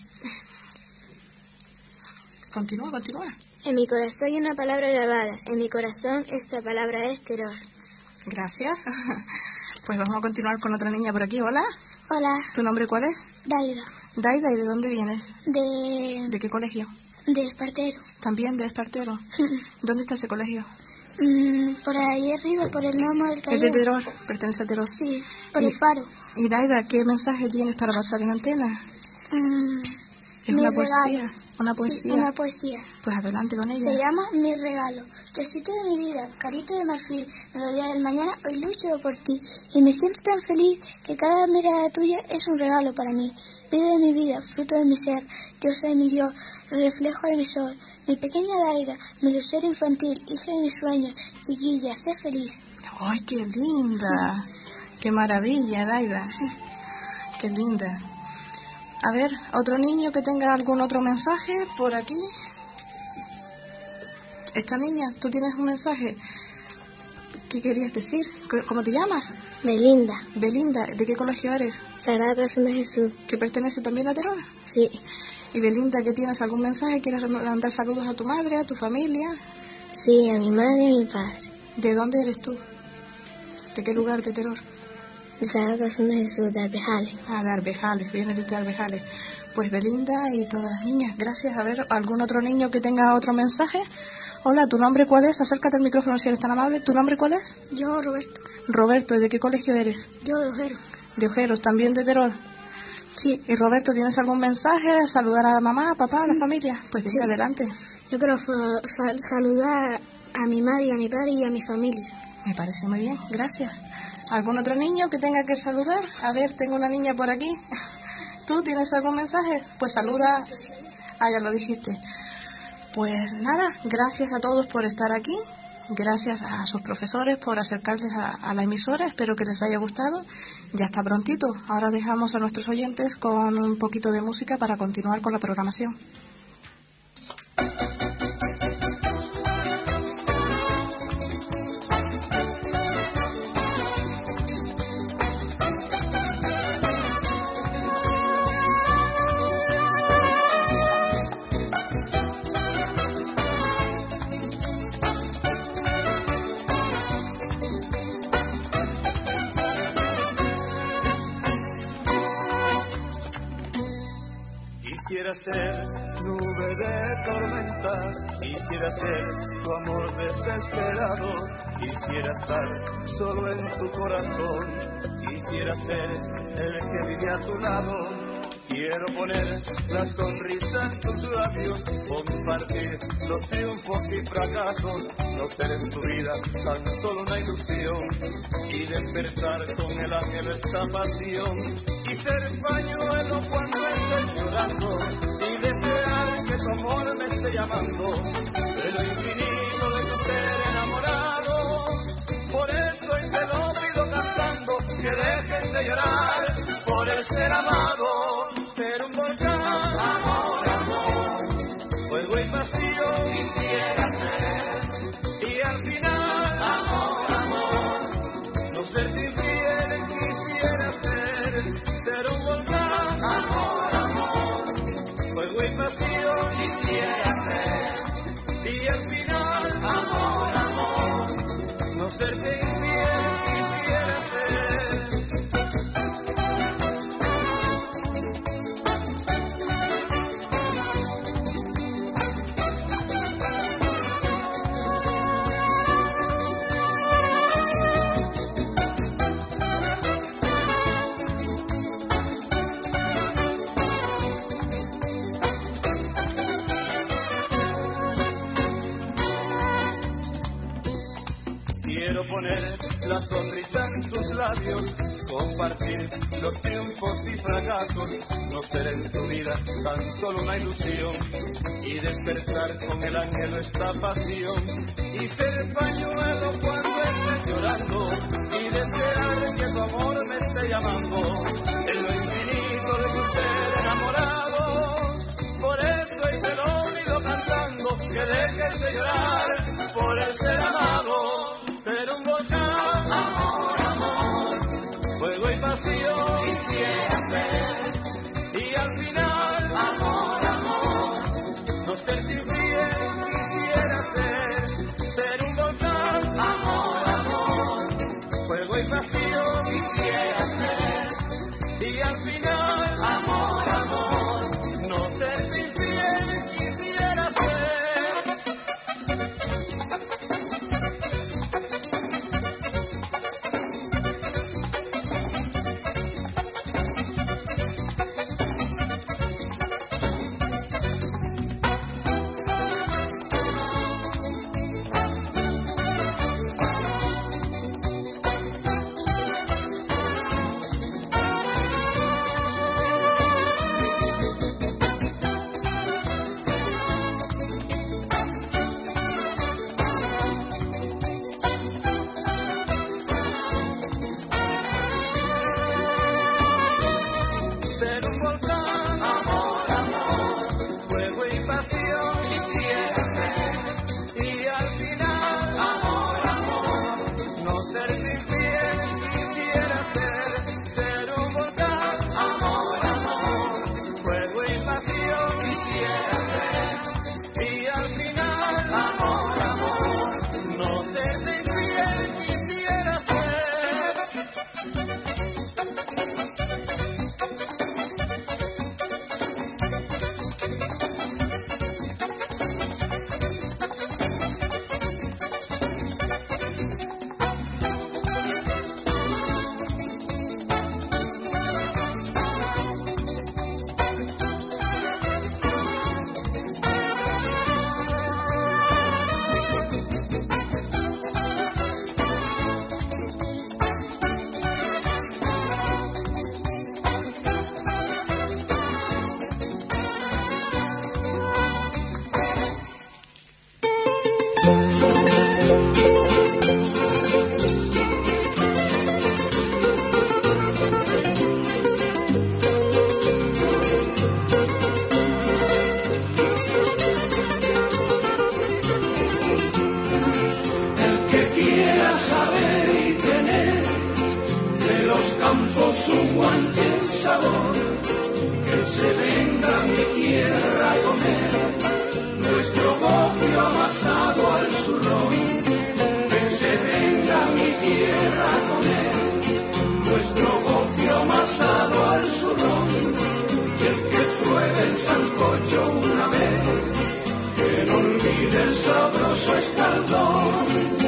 Continúa, continúa. En mi corazón hay una palabra grabada, en mi corazón esta palabra es terror. Gracias. Pues vamos a continuar con otra niña por aquí. Hola. Hola, ¿Tu nombre cuál es? Daida, Daida, ¿y de dónde vienes? de... ¿De qué colegio? de Espartero. También de Espartero. ¿Dónde está ese colegio? Mm, por ahí arriba, por el Lomo del Es Callao. de Teror, pertenece a Teror. Sí, por Y- el faro. Y Daida, ¿qué mensaje tienes para pasar en antena? Mm, Es mi una regalo. poesía. Una Sí, poesía. una poesía. Pues adelante con ella. Se llama Mi regalo. Trocito de mi vida, carita de marfil, melodía del mañana, hoy lucho por ti. Y me siento tan feliz que cada mirada tuya es un regalo para mí. Vida de mi vida, fruto de mi ser, diosa de mi Dios, el reflejo de mi sol. Mi pequeña Daida, mi lucero infantil, hija de mis sueños, chiquilla, sé feliz. ¡Ay, qué linda! ¡Qué maravilla, Daida! ¡Qué linda! A ver, otro niño que tenga algún otro mensaje por aquí. Esta niña, ¿tú tienes un mensaje? ¿Qué querías decir? ¿Cómo te llamas? Belinda, Belinda, ¿de qué colegio eres? Sagrada Corazón de Jesús. ¿Que pertenece también a Teror? Sí, Y Belinda, ¿qué tienes algún mensaje? ¿Quieres mandar saludos a tu madre, a tu familia? sí, a mi madre y a mi padre. ¿De dónde eres tú? ¿De qué lugar de Teror? De Sagrada Corazón de Jesús, de Arbejales. Ah, de Arbejales, vienes de Arbejales. Pues Belinda y todas las niñas, gracias. A ver, ¿algún otro niño que tenga otro mensaje? Hola, ¿tu nombre cuál es? Acércate al micrófono si eres tan amable. ¿Tu nombre cuál es? Yo, Roberto. Roberto, ¿y de qué colegio eres? Yo, de Ojero. De Ojeros, también de Teror. Sí. Y Roberto, ¿tienes algún mensaje? ¿Saludar a la mamá, a papá, a la familia? Pues venga, Sí. adelante. Yo quiero fa- fa- saludar a mi madre, a mi padre y a mi familia. Me parece muy bien, gracias. ¿Algún otro niño que tenga que saludar? A ver, tengo una niña por aquí. ¿Tú tienes algún mensaje? Pues saluda. Ah, ya lo dijiste. Pues nada, gracias a todos por estar aquí. Gracias a sus profesores por acercarles a, a la emisora. Espero que les haya gustado. Ya está prontito. Ahora dejamos a nuestros oyentes con un poquito de música para continuar con la programación. Quisiera ser nube de tormenta, quisiera ser tu amor desesperado, quisiera estar solo en tu corazón, quisiera ser el que vive a tu lado. Quiero poner la sonrisa en tus labios, compartir los triunfos y fracasos, no ser en tu vida tan solo una ilusión y despertar con el ángel esta pasión y ser pañuelo cuando estés llorando y desear que tu amor me esté llamando de lo infinito de tu ser enamorado. Por eso hoy te lo pido cantando que dejes de llorar por el ser amado. Ser un volcán, amor, amor, fuego y pasión quisiera ser, y al final, amor, amor, no serte infiel quisiera ser, ser un volcán, amor, amor, fuego y pasión quisiera ser, y al final, amor, amor, no serte infiel quisiera ser. Quiero poner la sonrisa en tus labios, compartir los triunfos y fracasos, no ser en tu vida tan solo una ilusión y despertar con el ángel esta pasión y ser pañuelo cuando estés llorando y desear que tu amor me esté llamando en lo infinito de tu ser enamorado. Por eso hoy te lo pido cantando que dejes de llorar por el ser amado. Ser pasión quisiera ser, y al final, amor, amor, no serte infiel quisiera ser. Ser un volcán, amor, amor, fuego y pasión quisiera ser, y al final, amor, amor, no serte infiel quisiera ser. Ser un volcán, amor, amor, fuego y pasión quisiera ser, y al final, amor, amor, no serte infiel quisiera ser. Que quiera saber y tener de los campos un guante sabor, que se venga a mi tierra a comer nuestro gofio amasado al zurrón, que se venga a mi tierra a comer nuestro gofio amasado al zurrón, y el que pruebe el sancocho una vez, que no olvide el sabroso escaldón.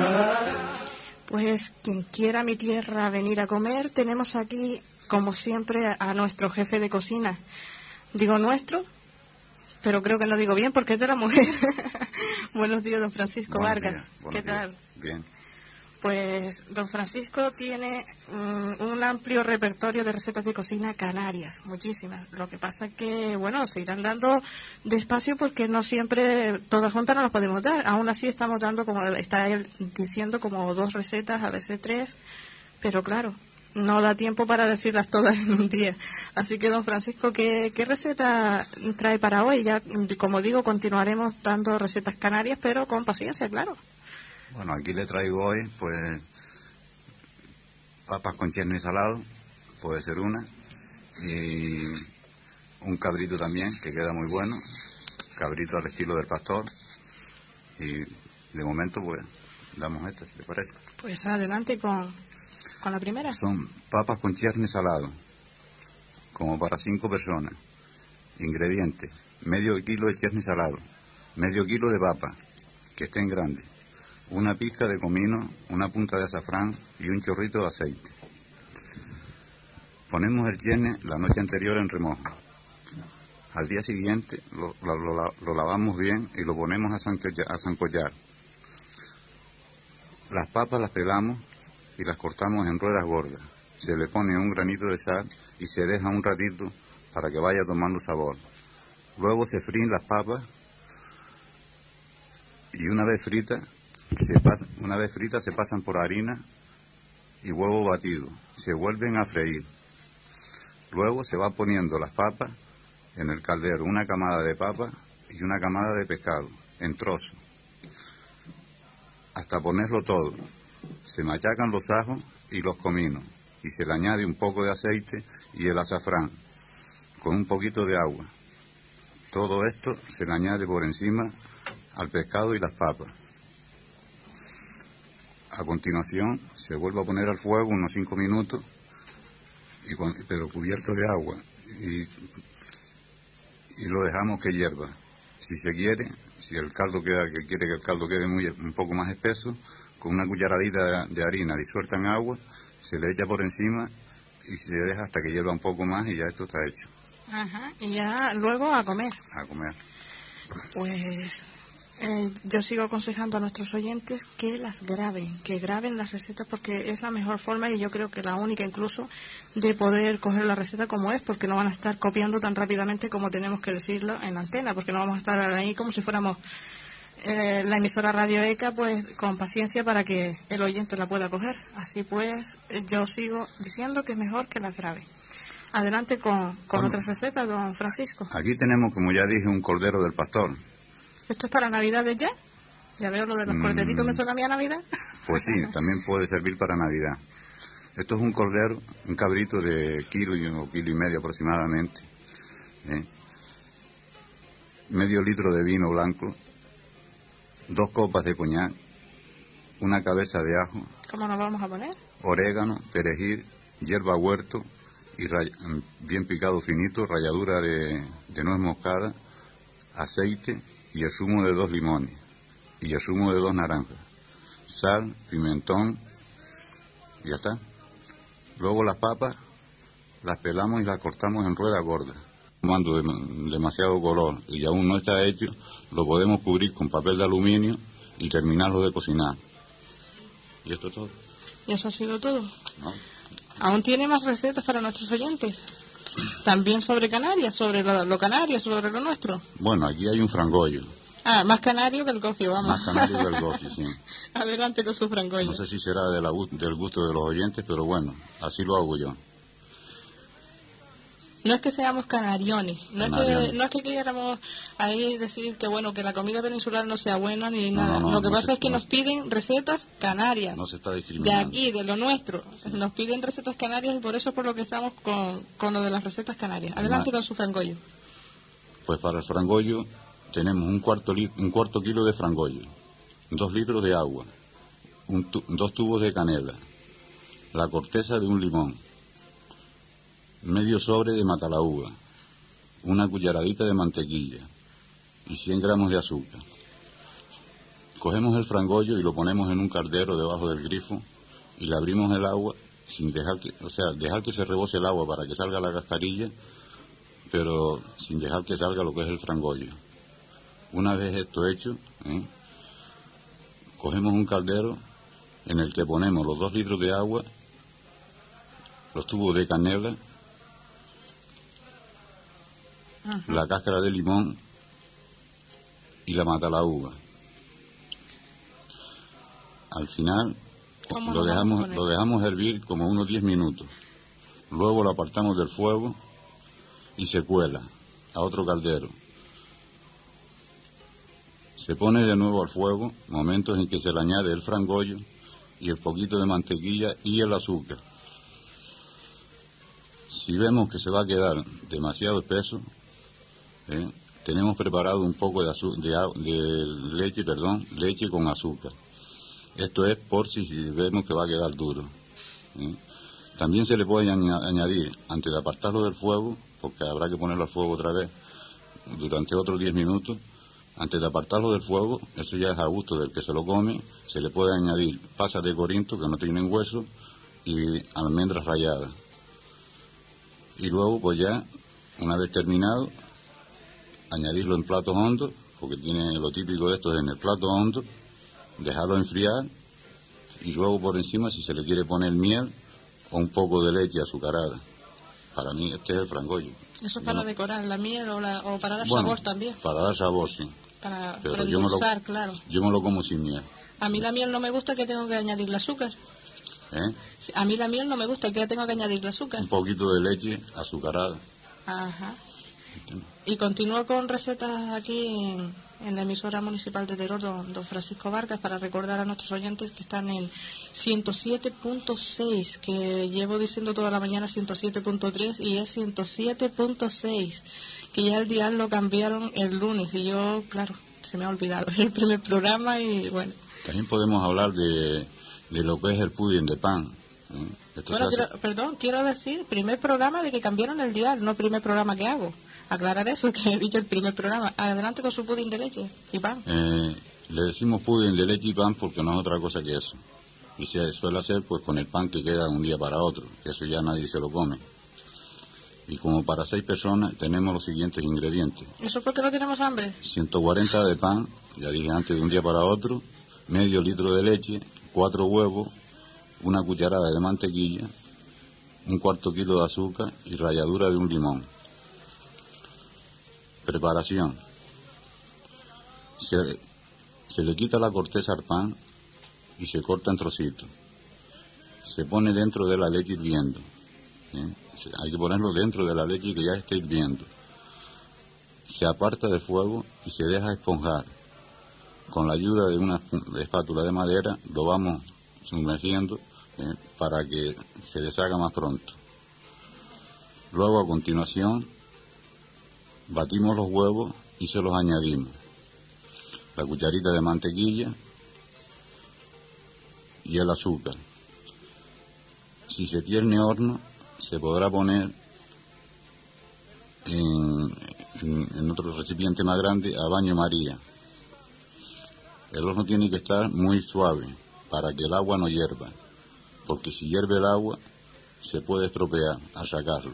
Pues quien quiera mi tierra venir a comer, tenemos aquí, como siempre, a, a nuestro jefe de cocina. Digo nuestro, pero creo que lo digo bien porque es de la mujer. Buenos días, don Francisco Buenos Vargas. días, buenos ¿Qué días. tal? Bien. Pues don Francisco tiene um, un amplio repertorio de recetas de cocina canarias, muchísimas. Lo que pasa que, bueno, se irán dando despacio porque no siempre, todas juntas no las podemos dar. Aún así estamos dando, como está él diciendo, como dos recetas, a veces tres, pero claro, no da tiempo para decirlas todas en un día. Así que, don Francisco, ¿qué, qué receta trae para hoy? Ya, como digo, continuaremos dando recetas canarias, pero con paciencia, claro. Bueno, aquí le traigo hoy, pues, papas con cherno y salado, puede ser una, y un cabrito también, que queda muy bueno, cabrito al estilo del pastor, y de momento, pues, damos esta, si te parece. Pues adelante con, con la primera. Son papas con cherno y salado, como para cinco personas. Ingredientes: medio kilo de cherno y salado, medio kilo de papa, que estén grandes, una pizca de comino, una punta de azafrán y un chorrito de aceite. Ponemos el cherno la noche anterior en remojo. Al día siguiente lo, lo, lo, lo lavamos bien y lo ponemos a sancollar, a sancollar. Las papas las pelamos y las cortamos en ruedas gordas. Se le pone un granito de sal y se deja un ratito para que vaya tomando sabor. Luego se fríen las papas y una vez fritas, se pasa, una vez fritas se pasan por harina y huevo batido. Se vuelven a freír. Luego se va poniendo las papas en el caldero, una camada de papa y una camada de pescado, en trozos, hasta ponerlo todo. Se machacan los ajos y los cominos y se le añade un poco de aceite y el azafrán con un poquito de agua. Todo esto se le añade por encima al pescado y las papas. A continuación se vuelve a poner al fuego unos cinco minutos, y con, pero cubierto de agua, y, y lo dejamos que hierva. Si se quiere, si el caldo queda, que quiere que el caldo quede muy, un poco más espeso, con una cucharadita de, de harina disuelta en agua, se le echa por encima y se deja hasta que hierva un poco más y ya esto está hecho. Ajá, y ya luego a comer. A comer. Pues eh, yo sigo aconsejando a nuestros oyentes que las graben, que graben las recetas, porque es la mejor forma, y yo creo que la única incluso, de poder coger la receta como es, porque no van a estar copiando tan rápidamente como tenemos que decirlo en la antena, porque no vamos a estar ahí como si fuéramos eh, la emisora Radio ECA, pues con paciencia para que el oyente la pueda coger. Así pues, yo sigo diciendo que es mejor que las graben. Adelante con, con bueno, otras recetas, don Francisco. Aquí tenemos, como ya dije, un cordero del pastor. ¿Esto es para Navidades ya? Ya veo lo de los mm, corderitos, me suena a mí a Navidad. Pues sí, también puede servir para Navidad. Esto es un cordero, un cabrito de kilo y un kilo y medio aproximadamente. ¿eh? Medio litro de vino blanco, dos copas de coñac, una cabeza de ajo. ¿Cómo nos vamos a poner? Orégano, perejil, hierba huerto, y ray, bien picado finito, ralladura de, de nuez moscada, aceite y el zumo de dos limones y el zumo de dos naranjas, sal, pimentón, y ya está. Luego las papas las pelamos y las cortamos en rueda gorda. Tomando de, demasiado color y aún no está hecho, lo podemos cubrir con papel de aluminio y terminarlo de cocinar. Y esto es todo. ¿Y eso ha sido todo? ¿No? ¿Aún tiene más recetas para nuestros oyentes? ¿También sobre Canarias, sobre lo, lo canario, sobre lo nuestro? Bueno, aquí hay un frangollo. Ah, más canario que el gofio, vamos. Más canario que el gofio, sí. Adelante con su frangollo. No sé si será de la, del gusto de los oyentes, pero bueno, así lo hago yo. No es que seamos canariones, no, Canariones. Es que, no es que quieramos ahí decir que bueno, que la comida peninsular no sea buena ni no, nada. No, no, lo que no pasa se, es que no nos se, piden recetas canarias. No se está discriminando. De aquí, de lo nuestro. Sí. Nos piden recetas canarias y por eso es por lo que estamos con, con lo de las recetas canarias. Adelante con su frangollo. Pues para el frangollo tenemos un cuarto, li, un cuarto kilo de frangollo, dos litros de agua, un tu, dos tubos de canela, la corteza de un limón, medio sobre de matalaúva, una cucharadita de mantequilla y cien gramos de azúcar. Cogemos el frangollo y lo ponemos en un caldero debajo del grifo y le abrimos el agua sin dejar que, o sea, dejar que se rebose el agua para que salga la cascarilla, pero sin dejar que salga lo que es el frangollo. Una vez esto hecho, ¿eh? cogemos un caldero en el que ponemos los dos litros de agua, los tubos de canela, Ajá. la cáscara de limón y la matalaúva. Al final lo dejamos, lo dejamos hervir como unos diez minutos. Luego lo apartamos del fuego y se cuela a otro caldero. Se pone de nuevo al fuego, momentos en que se le añade el frangollo y el poquito de mantequilla y el azúcar. Si vemos que se va a quedar demasiado espeso, ¿eh? tenemos preparado un poco de, de, de leche, perdón, leche con azúcar. Esto es por si, si vemos que va a quedar duro. ¿eh? También se le puede añadir, antes de apartarlo del fuego, porque habrá que ponerlo al fuego otra vez durante otros diez minutos, antes de apartarlo del fuego, eso ya es a gusto del que se lo come, se le puede añadir pasas de Corinto que no tienen hueso y almendras ralladas. Y luego, pues ya, una vez terminado, añadirlo en platos hondos, porque tiene lo típico de esto es en el plato hondo, dejarlo enfriar y luego por encima si se le quiere poner miel o un poco de leche azucarada. Para mí este es el frangollo. Eso es para no... decorar la miel o, la, o para dar bueno, sabor también. Para dar sabor, sí. Para, Pero para yo me, lo, claro. yo me lo como sin miel. A mí la miel no me gusta, que tengo que añadirle azúcar. ¿Eh? A mí la miel no me gusta, que tengo que añadirle azúcar. Un poquito de leche azucarada. Ajá. Y continúo con recetas aquí en, en la emisora municipal de Teror, don, don Francisco Vargas, para recordar a nuestros oyentes que están en ciento siete punto seis, que llevo diciendo toda la mañana ciento siete punto tres y es ciento siete punto seis, que ya el dial lo cambiaron el lunes y yo, claro, se me ha olvidado, es el primer programa y bueno. También podemos hablar de de lo que es el pudding de pan. ¿eh? Esto Bueno, se hace- quiero- perdón, quiero decir, primer programa de que cambiaron el dial, no primer programa que hago. Aclarar eso, que he dicho el primer programa. Adelante con su pudding de leche y pan. eh, le decimos pudding de leche y pan porque no es otra cosa que eso. Y se suele hacer pues con el pan que queda de un día para otro, que eso ya nadie se lo come. Y como para seis personas tenemos los siguientes ingredientes. ¿Eso porque no tenemos hambre? ciento cuarenta de pan, ya dije antes, de un día para otro, medio litro de leche, cuatro huevos, una cucharada de mantequilla, un cuarto kilo de azúcar y ralladura de un limón. Preparación. Se, se le quita la corteza al pan y se corta en trocitos. Se pone dentro de la leche hirviendo. ¿eh? Se- Hay que ponerlo dentro de la leche que ya está hirviendo. Se aparta del fuego y se deja esponjar. Con la ayuda de una esp- espátula de madera lo vamos sumergiendo ¿eh? para que se deshaga más pronto. Luego, a continuación, batimos los huevos y se los añadimos. La cucharita de mantequilla y el azúcar. Si se tiene horno, se podrá poner en, en, en otro recipiente más grande a baño María. El horno tiene que estar muy suave para que el agua no hierva, porque si hierve el agua se puede estropear al sacarlo.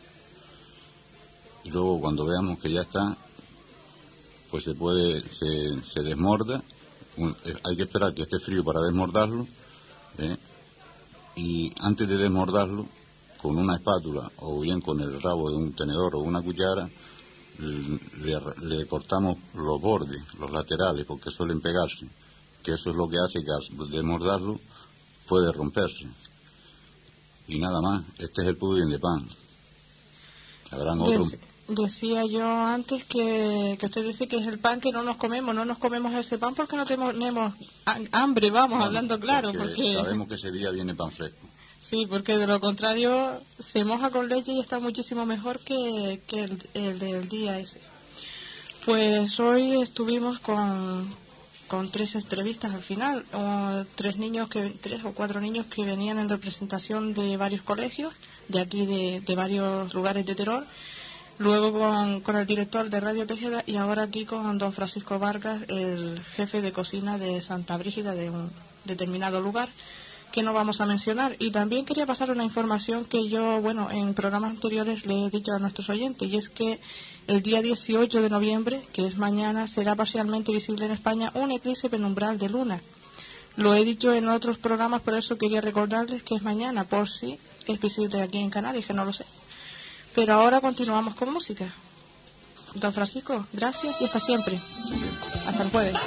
Y luego cuando veamos que ya está, pues se puede, se, se desmorda. Un- eh, hay que esperar que esté frío para desmordarlo, ¿eh? Y antes de desmordarlo, con una espátula o bien con el rabo de un tenedor o una cuchara, le, le cortamos los bordes, los laterales, porque suelen pegarse, que eso es lo que hace que al desmordarlo puede romperse. Y nada más, este es el pudding de pan. Habrán otros. Dec- decía yo antes que, que usted dice que es el pan que no nos comemos, no nos comemos ese pan porque no tenemos ha- hambre, vamos, hablando claro, porque porque sabemos que ese día viene pan fresco. sí, porque de lo contrario se moja con leche y está muchísimo mejor que, que el, el del día ese. Pues hoy estuvimos con, con tres entrevistas al final, o tres niños que tres o cuatro niños que venían en representación de varios colegios de aquí de, de varios lugares de Teror. Luego con, con el director de Radio Tejeda y ahora aquí con don Francisco Vargas, el jefe de cocina de Santa Brígida de un determinado lugar que no vamos a mencionar. Y también quería pasar una información que yo, bueno, en programas anteriores le he dicho a nuestros oyentes, y es que el día dieciocho de noviembre, que es mañana, será parcialmente visible en España un eclipse penumbral de luna. Lo he dicho en otros programas, por eso quería recordarles que es mañana, por si es visible aquí en Canarias, que no lo sé. Pero ahora continuamos con música. Don Francisco, gracias y hasta siempre. Hasta el jueves.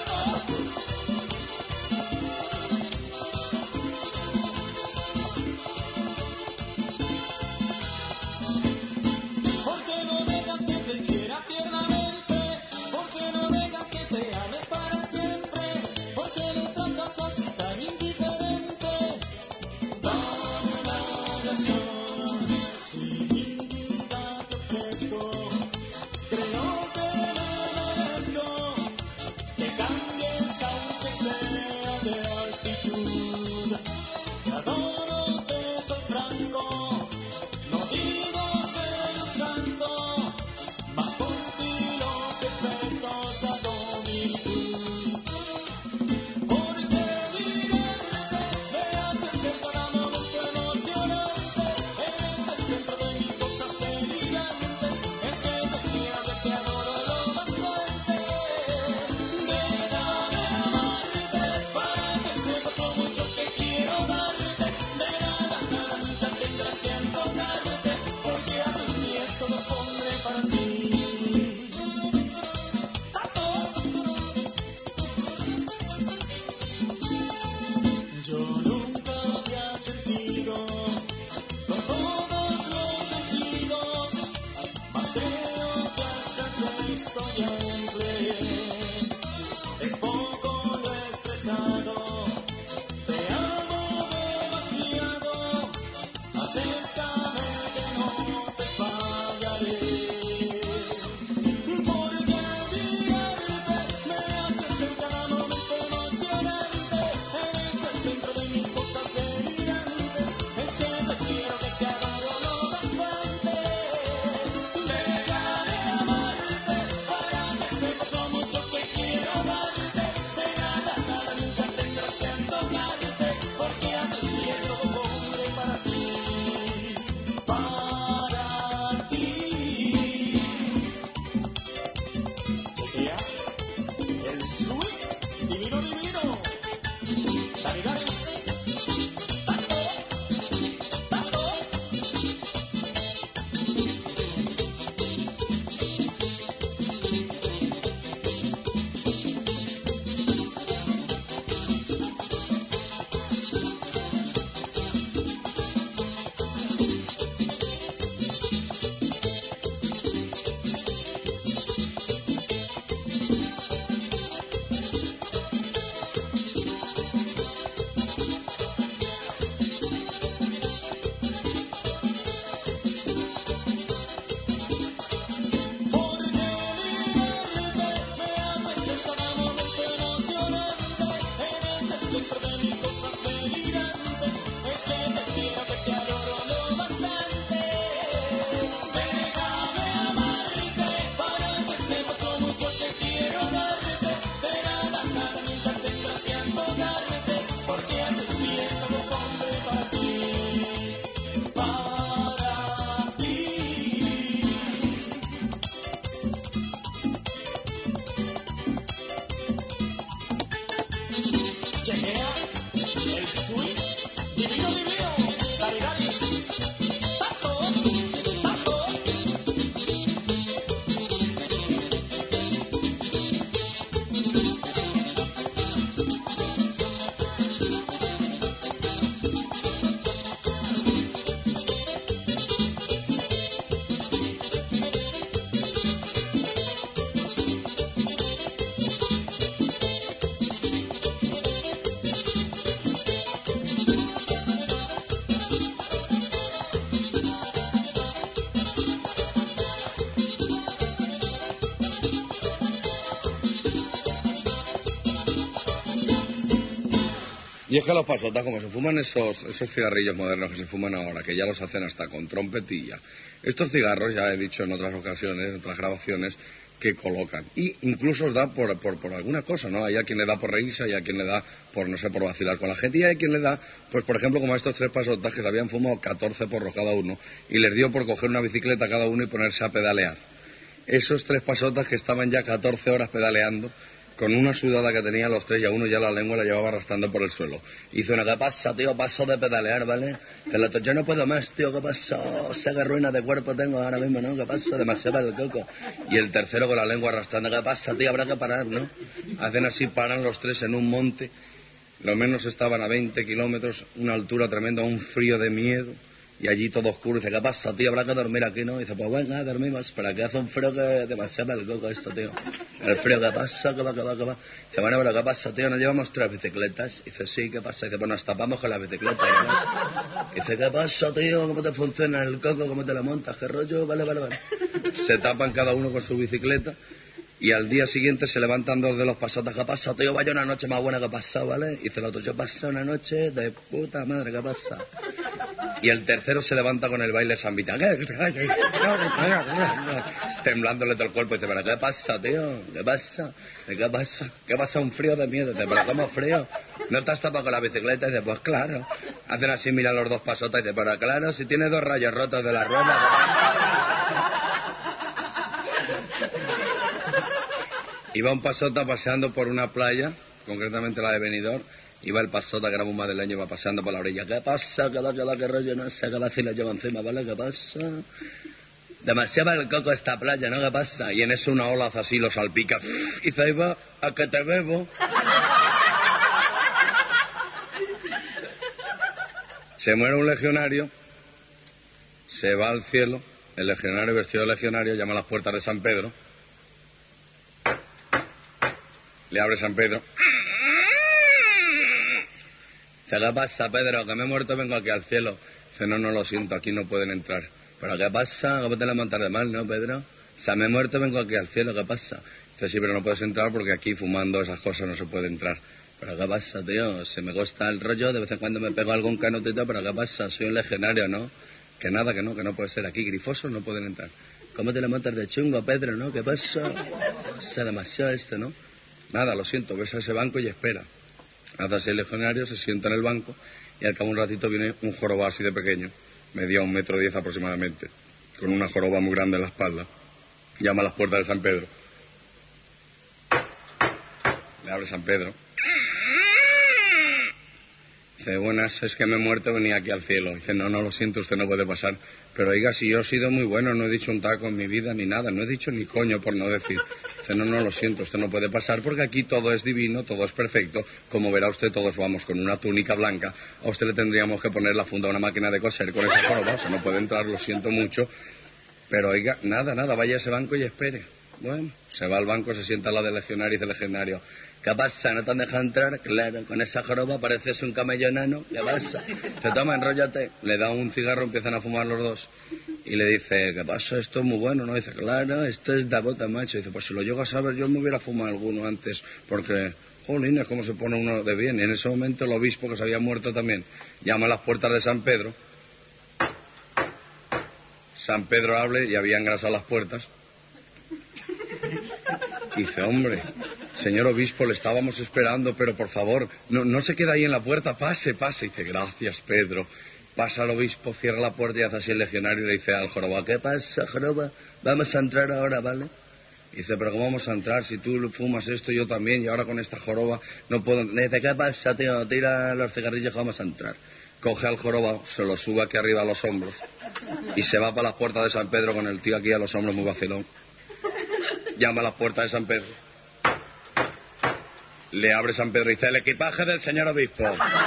¿Por qué no dejas que te quiera tiernamente? ¿Por qué no dejas que te ame para siempre? ¿Por qué me tratas así tan indiferente? Dame una razón, sin ninguna te ofrezco. Creo que me merezco que cambie El swing, divino, divino, Carigaris, taco, taco. Y es que los pasotas, como se fuman esos, esos cigarrillos modernos que se fuman ahora, que ya los hacen hasta con trompetilla, estos cigarros, ya he dicho en otras ocasiones, en otras grabaciones, que colocan. Y incluso os da por, por, por alguna cosa, ¿no? Hay a quien le da por reírse, hay a quien le da por, no sé, por vacilar con la gente, y hay quien le da, pues por ejemplo, como a estos tres pasotas que se habían fumado catorce porros cada uno, y les dio por coger una bicicleta cada uno y ponerse a pedalear. Esos tres pasotas que estaban ya catorce horas pedaleando, con una sudada que tenía los tres, y a uno ya la lengua la llevaba arrastrando por el suelo. Hizo una, ¿qué pasa, tío? Paso de pedalear, ¿vale? Que lo yo no puedo más, tío, ¿qué pasa? Sé que ruina de cuerpo tengo ahora mismo, ¿no? ¿Qué pasa? Demasiado el coco. Y el tercero con la lengua arrastrando, ¿qué pasa, tío? Habrá que parar, ¿no? Hacen así, paran los tres en un monte. Lo menos estaban a veinte kilómetros, una altura tremenda, un frío de miedo. Y allí todo oscuro, dice, ¿qué pasa, tío? Habrá que dormir aquí, ¿no? Y dice, pues venga, dormimos, pero aquí hace un frío que demasiado el coco esto, tío. El frío, ¿qué pasa? ¿Qué va, qué va, qué va? Dice, bueno, pero ¿qué pasa, tío? ¿Nos llevamos tres bicicletas? Dice, sí, ¿qué pasa? Dice, pues nos tapamos con las bicicletas, ¿no? Dice, ¿qué pasa, tío? ¿Cómo te funciona el coco? ¿Cómo te la montas? ¿Qué rollo? Vale, vale, vale. Se tapan cada uno con su bicicleta. Y al día siguiente se levantan dos de los pasotas. ¿Qué pasa, tío? Vaya una noche más buena que ha pasado, ¿vale? Y dice el otro, yo pasé una noche de puta madre, ¿qué pasa? Y el tercero se levanta con el baile sambita. Temblándole todo el cuerpo. Y dice, ¿pero qué pasa, tío? ¿Qué pasa? ¿Qué pasa? ¿Qué pasa? Un frío de miedo. Dice, ¿pero cómo frío? ¿No te has tapado con la bicicleta? Y dice, pues claro. Hacen así, miran los dos pasotas. Y dice, pero claro, si tiene dos rayos rotos de la rueda. Iba un pasota paseando por una playa, concretamente la de Benidorm. Iba el pasota, que era un madrileño, iba paseando por la orilla. ¿Qué pasa? ¿Qué va, qué va, qué rollo? No sé, qué va, si la llevo encima, ¿vale? ¿Qué pasa? Demasiado el coco esta playa, ¿no? ¿Qué pasa? Y en eso una ola hace así, lo salpica. Y se iba, a que te bebo. Se muere un legionario, se va al cielo, el legionario vestido de legionario llama a las puertas de San Pedro. Le abre San Pedro. Dice, ¿qué pasa, Pedro? Que me he muerto, vengo aquí al cielo. Dice, no, no, lo siento, aquí no pueden entrar. ¿Pero qué pasa? ¿Cómo te la montas de mal, no, Pedro? O sea, me he muerto, vengo aquí al cielo, ¿qué pasa? Dice, sí, pero no puedes entrar porque aquí fumando esas cosas no se puede entrar. ¿Pero qué pasa, tío? Se me cuesta el rollo, de vez en cuando me pego algún canotito, pero ¿qué pasa? Soy un legionario, ¿no? Que nada, que no, que no puede ser. Aquí grifosos no pueden entrar. ¿Cómo te la montas de chungo, Pedro, no? ¿Qué pasa? O sea, demasiado esto, ¿no? Nada, lo siento, ves a ese banco y espera. Hace así el legionario, se sienta en el banco y al cabo de un ratito viene un jorobado así de pequeño, medía un metro diez aproximadamente, con una joroba muy grande en la espalda. Llama a las puertas de San Pedro. Le abre San Pedro. Dice, buenas, es que me he muerto, venía aquí al cielo. Dice, no, no, lo siento, usted no puede pasar. Pero oiga, si yo he sido muy bueno, no he dicho un taco en mi vida ni nada, no he dicho ni coño por no decir. Dice, no, no, lo siento, usted no puede pasar porque aquí todo es divino, todo es perfecto. Como verá usted, todos vamos con una túnica blanca. A usted le tendríamos que poner la funda a una máquina de coser con esa joroba, o sea, no puede entrar, lo siento mucho. Pero oiga, nada, nada, vaya a ese banco y espere. Bueno, se va al banco, se sienta al lado del legionario y dice el legionario, ¿qué pasa? ¿No te han dejado entrar? Claro, con esa joroba pareces un camello enano. ¿Qué pasa? Te toma, enróllate. Le da un cigarro, empiezan a fumar los dos. Y le dice, ¿qué pasa? Esto es muy bueno, ¿no? Dice, claro, esto es de bota, macho. Dice, pues si lo llego a saber, yo me hubiera fumado alguno antes. Porque, jolines, cómo se pone uno de bien. Y en ese momento el obispo, que se había muerto también, llama a las puertas de San Pedro. San Pedro abre y había engrasado las puertas. Dice, hombre, señor obispo, le estábamos esperando, pero por favor, no, no se queda ahí en la puerta, pase, pase. Dice, gracias, Pedro. Pasa al obispo, cierra la puerta y hace así el legionario y le dice al joroba, ¿qué pasa, joroba? Vamos a entrar ahora, ¿vale? Y dice, pero ¿cómo vamos a entrar si tú fumas esto y yo también y ahora con esta joroba no puedo? Dice, ¿qué pasa, tío? Tira los cigarrillos que vamos a entrar. Coge al joroba, se lo sube aquí arriba a los hombros y se va para las puertas de San Pedro con el tío aquí a los hombros muy vacilón. Llama a las puertas de San Pedro. Le abre San Pedro y dice, el equipaje del señor obispo.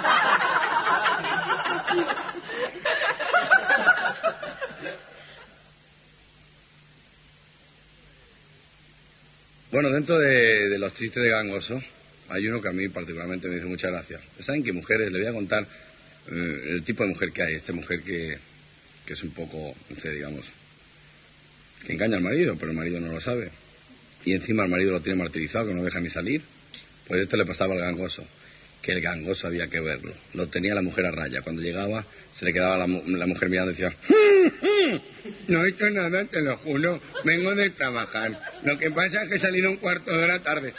Bueno, dentro de, de los chistes de gangoso, hay uno que a mí particularmente me hizo mucha gracia. ¿Saben qué mujeres? Les voy a contar eh, el tipo de mujer que hay. Esta mujer que, que es un poco, no sé, digamos, que engaña al marido, pero el marido no lo sabe. Y encima el marido lo tiene martirizado, que no deja ni salir. Pues esto le pasaba al gangoso, que el gangoso había que verlo. Lo tenía la mujer a raya. Cuando llegaba, se le quedaba la, la mujer mirando y decía, no he hecho nada, te lo juro, vengo de trabajar. Lo que pasa es que he salido un cuarto de hora tarde.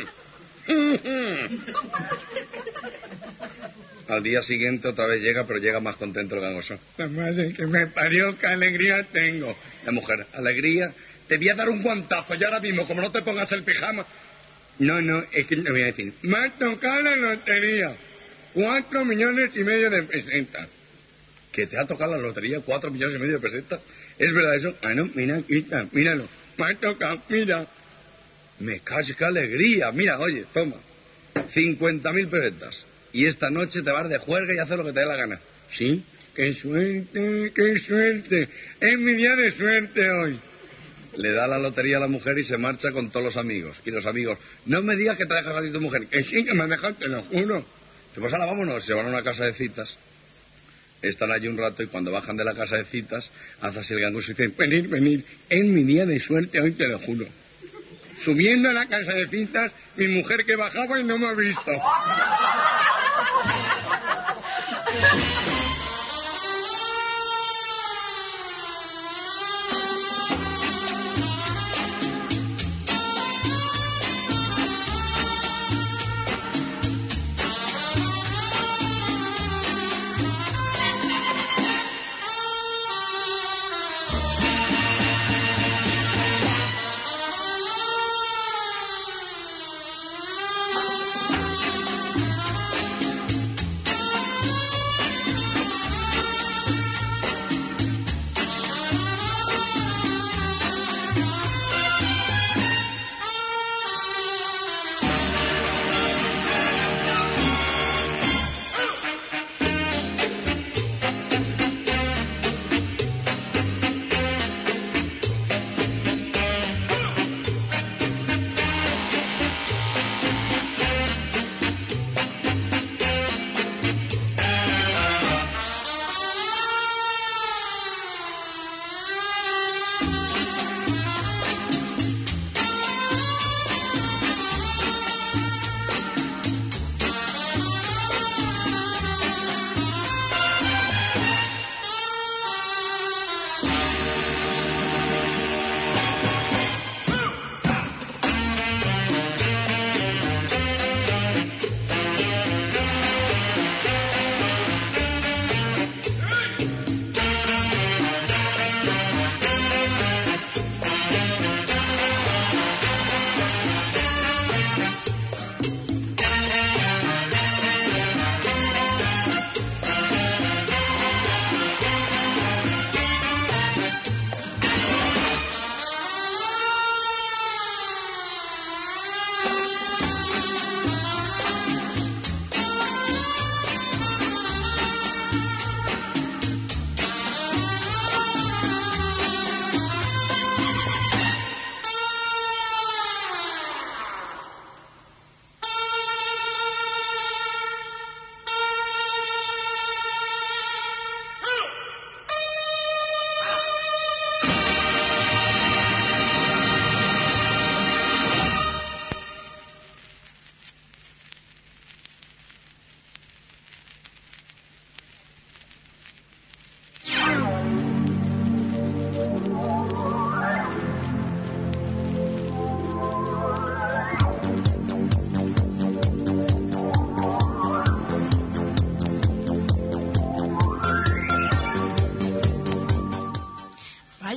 Al día siguiente otra vez llega, pero llega más contento el gangoso. La madre que me parió, qué alegría tengo. La mujer, alegría, te voy a dar un guantazo ya ahora mismo, como no te pongas el pijama. No, no, es que te voy a decir, me ha tocado la lotería, cuatro millones y medio de pesetas. ¿Que te ha tocado la lotería, cuatro millones y medio de pesetas? ¿Es verdad eso? Ah, no, mira, quita, míralo, me ha tocado, mira. Me cae, qué alegría, mira, oye, toma, cincuenta mil pesetas. Y esta noche te vas de juerga y haces lo que te dé la gana. ¿Sí? ¡Qué suerte, qué suerte! Es mi día de suerte hoy. Le da la lotería a la mujer y se marcha con todos los amigos. Y los amigos, no me digas que te dejas salir tu mujer. Que sí, que me has dejado, te lo juro. Pues ahora vámonos, se van a una casa de citas. Están allí un rato y cuando bajan de la casa de citas, hace así el gangoso y dice, venid, venid, es mi día de suerte hoy, te lo juro. Subiendo a la casa de citas, mi mujer que bajaba y no me ha visto.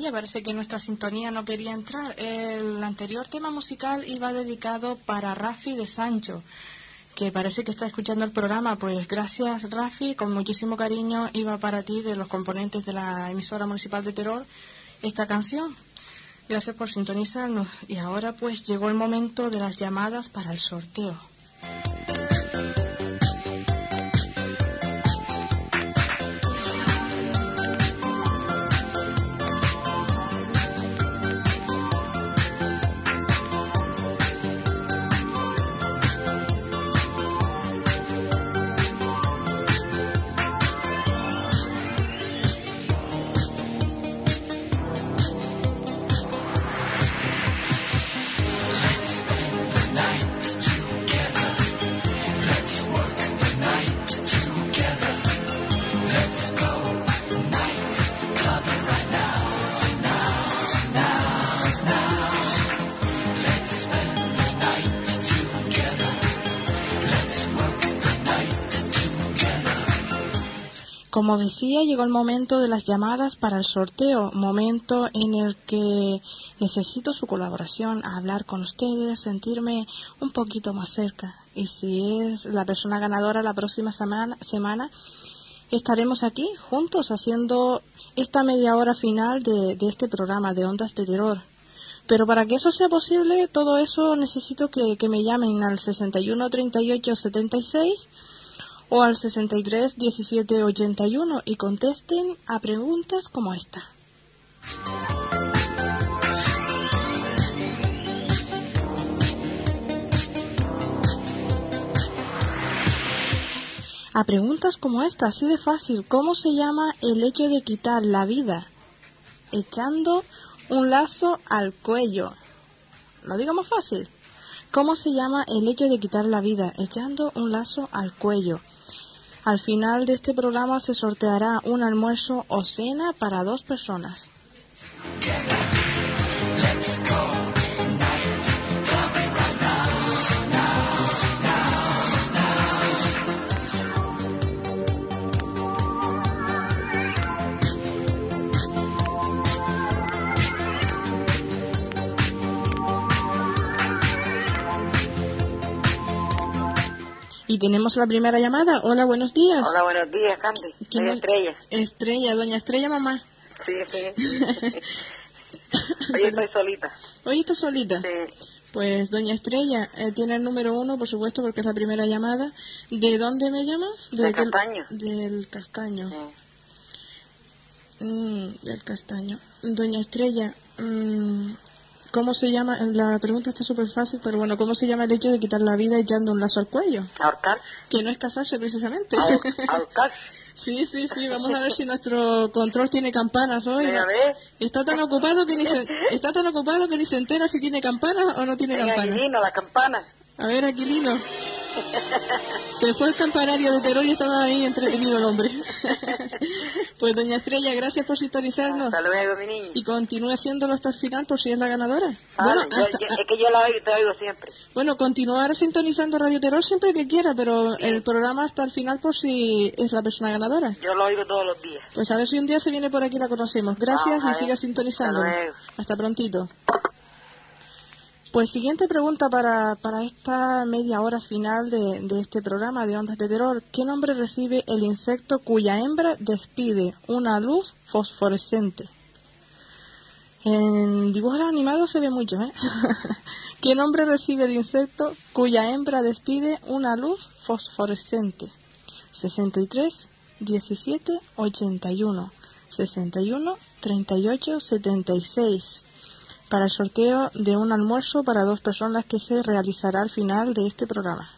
extraña, parece que nuestra sintonía no quería entrar. El anterior tema musical iba dedicado para Rafi de Sancho, que parece que está escuchando el programa. Pues gracias, Rafi, con muchísimo cariño iba para ti, de los componentes de la emisora municipal de Teror, esta canción. Gracias por sintonizarnos. Y ahora pues llegó el momento de las llamadas para el sorteo. Como decía, llegó el momento de las llamadas para el sorteo, momento en el que necesito su colaboración, hablar con ustedes, sentirme un poquito más cerca. Y si es la persona ganadora la próxima semana, semana estaremos aquí juntos haciendo esta media hora final de, de este programa de Ondas de Terror. Pero para que eso sea posible, todo eso necesito que, que me llamen al sesenta y uno, treinta y ocho, setenta y seis o al sesenta y tres, diecisiete, ochenta y uno y contesten a preguntas como esta. A preguntas como esta, así de fácil. ¿Cómo se llama el hecho de quitar la vida echando un lazo al cuello? ¿Lo digo más fácil? ¿Cómo se llama el hecho de quitar la vida echando un lazo al cuello? Al final de este programa se sorteará un almuerzo o cena para dos personas. Y tenemos la primera llamada. Hola, buenos días. Hola, buenos días, Candy. Soy Estrella. Estrella, doña Estrella, mamá. Sí, sí. Hoy estoy solita. ¿Hoy estás solita? Sí. Pues, doña Estrella, eh, tiene el número uno, por supuesto, porque es la primera llamada. ¿De dónde me llama? Del Castaño. Del Castaño. Sí. Mm, del Castaño. Doña Estrella, mm, ¿cómo se llama? La pregunta está súper fácil, pero bueno, ¿cómo se llama el hecho de quitar la vida echando un lazo al cuello? Ahorcar. Que no es casarse, precisamente. Ahorcar. Sí, sí, sí, vamos a ver si nuestro control tiene campanas hoy. Venga, ve. Está tan ocupado que ni se, está tan ocupado que ni se entera si tiene campanas o no tiene Venga, campanas. Aquilino, la campana. A ver, Aquilino. Se fue el campanario de Terror y estaba ahí entretenido el hombre. Pues, doña Estrella, gracias por sintonizarnos. Hasta luego, mi niño. Y continúe haciéndolo hasta el final por si es la ganadora. Ah, bueno, yo, hasta, yo, es que yo la oigo, te oigo siempre. Bueno, continuar sintonizando Radio Terror siempre que quiera, pero sí, el programa hasta el final por si es la persona ganadora. Yo lo oigo todos los días. Pues a ver si un día se viene por aquí y la conocemos. Gracias ah, y siga sintonizando. Hasta luego. Hasta prontito. Pues siguiente pregunta para, para esta media hora final de, de este programa de Ondas de Terror. ¿Qué nombre recibe el insecto cuya hembra despide una luz fosforescente? En dibujos animados se ve mucho, ¿eh? ¿Qué nombre recibe el insecto cuya hembra despide una luz fosforescente? sesenta y tres, diecisiete, ochenta y uno. sesenta y uno, treinta y ocho, setenta y seis. Para el sorteo de un almuerzo para dos personas que se realizará al final de este programa.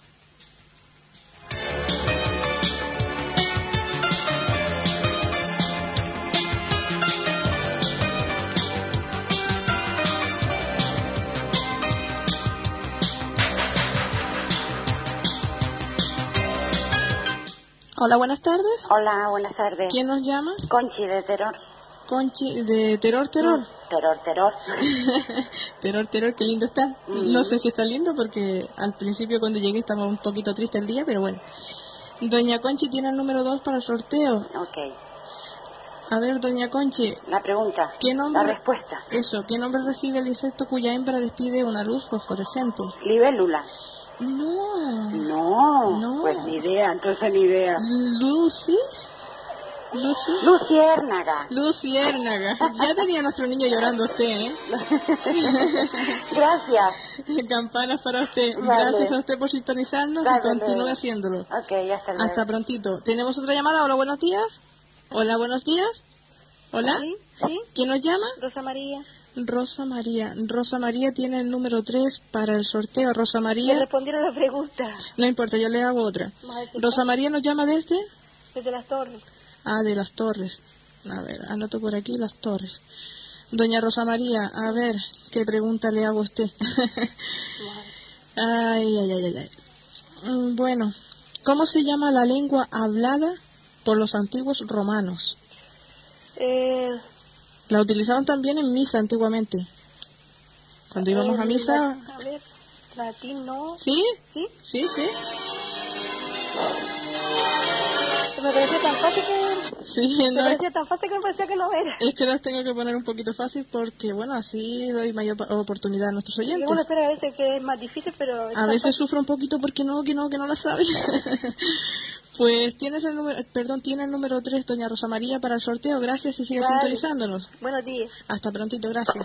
Hola, buenas tardes. Hola, buenas tardes. ¿Quién nos llama? Conchi, de Terror. Conchi, de Terror, Terror. Mm, terror, Terror. Terror, Terror, qué lindo está. Mm. No sé si está lindo porque al principio cuando llegué estaba un poquito triste el día, pero bueno. Doña Conchi tiene el número dos para el sorteo. Ok. A ver, doña Conchi. La pregunta. ¿Qué nombre? La respuesta. Eso, ¿qué nombre recibe el insecto cuya hembra despide una luz fosforescente? Libélula. No. No. No. Pues ni idea, entonces ni idea. Lucy. Lucy. Luciérnaga. Luciérnaga. Ya tenía nuestro niño llorando usted, ¿eh? Gracias. Campanas para usted. Vale. Gracias a usted por sintonizarnos Vale, y continúe luego. haciéndolo. Ok, hasta luego. Hasta prontito. ¿Tenemos otra llamada? Hola, buenos días. Hola, buenos días. Hola. Sí, sí. ¿Quién nos llama? Rosa María. Rosa María. Rosa María tiene el número tres para el sorteo. Rosa Me María. respondieron la pregunta. No importa, yo le hago otra. Madre, Rosa María nos llama desde... Desde las torres. Ah, de Las Torres. A ver, anoto por aquí Las Torres. Doña Rosa María, a ver, ¿qué pregunta le hago a usted? ay, ay, ay, ay, ay. Mm, Bueno, ¿cómo se llama la lengua hablada por los antiguos romanos? Eh, La utilizaban también en misa antiguamente. Cuando íbamos a eh, misa... la- A ver, latín no. ¿Sí? ¿Sí? Sí, sí. Me parecía tan fácil que... Sí, Me no, parecía tan fácil que me parecía que no era. es que las tengo que poner un poquito fácil porque, bueno, así doy mayor pa- oportunidad a nuestros Y oyentes. uno espera a veces que es más difícil, pero... es A tan veces fácil. sufro un poquito porque no, que no, que no la sabe. Pues tienes el número, perdón, tiene el número tres, doña Rosa María, para el sorteo. Gracias y sigue Vale. sintonizándonos. Buenos días. Hasta prontito, gracias.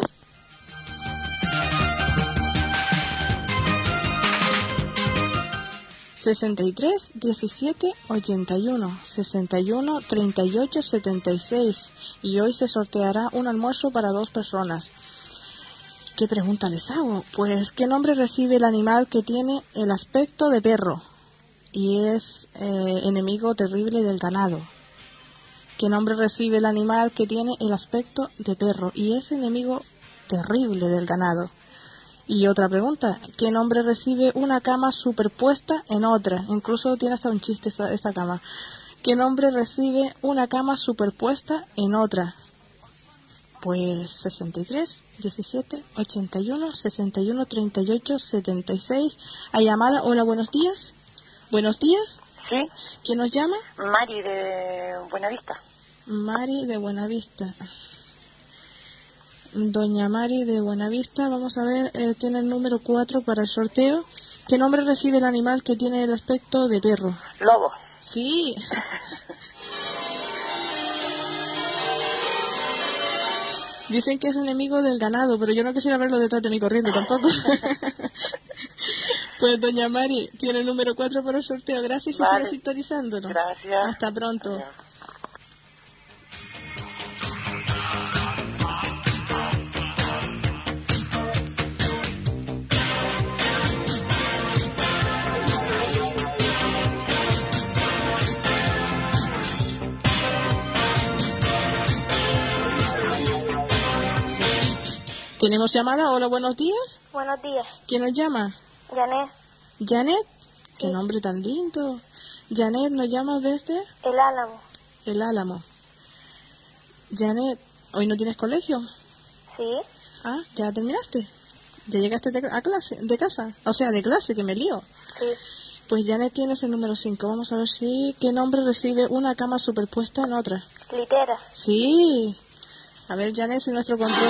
sesenta y tres, diecisiete, ochenta y uno, sesenta y uno, treinta y ocho, setenta y seis. Y hoy se sorteará un almuerzo para dos personas. ¿Qué pregunta les hago? Pues, ¿qué nombre recibe el animal que tiene el aspecto de perro y es eh, enemigo terrible del ganado? ¿Qué nombre recibe el animal que tiene el aspecto de perro y es enemigo terrible del ganado? Y otra pregunta, ¿qué nombre recibe una cama superpuesta en otra? Incluso tiene hasta un chiste esta, esta cama. ¿Qué nombre recibe una cama superpuesta en otra? Pues sesenta y tres, diecisiete, ochenta y uno, sesenta y uno, treinta y ocho, setenta y seis. A llamada, hola, buenos días. Buenos días. ¿Sí? ¿Quién nos llama? Mari de Buenavista. Mari de Buenavista. Doña Mari de Buenavista, vamos a ver, eh, tiene el número cuatro para el sorteo. ¿Qué nombre recibe el animal que tiene el aspecto de perro? Lobo. Sí. Dicen que es enemigo del ganado, pero yo no quisiera verlo detrás de mi corriente tampoco. Pues doña Mari tiene el número cuatro para el sorteo. Gracias y Vale. sigue sintonizándonos. Gracias. Hasta pronto. Adiós. ¿Tenemos llamada? Hola, buenos días. Buenos días. ¿Quién nos llama? Janet, Janet. Qué nombre tan lindo. Janet nos llama desde el Álamo. El Álamo. Janet, ¿hoy no tienes colegio? ¿Sí? Ah, ¿ya terminaste? ¿Ya llegaste de, a clase, de casa? O sea, de clase, que me lío. Sí. Pues Janet tienes el número cinco. Vamos a ver si qué nombre recibe una cama superpuesta en otra. Litera. Sí. A ver, Janet, si nuestro control...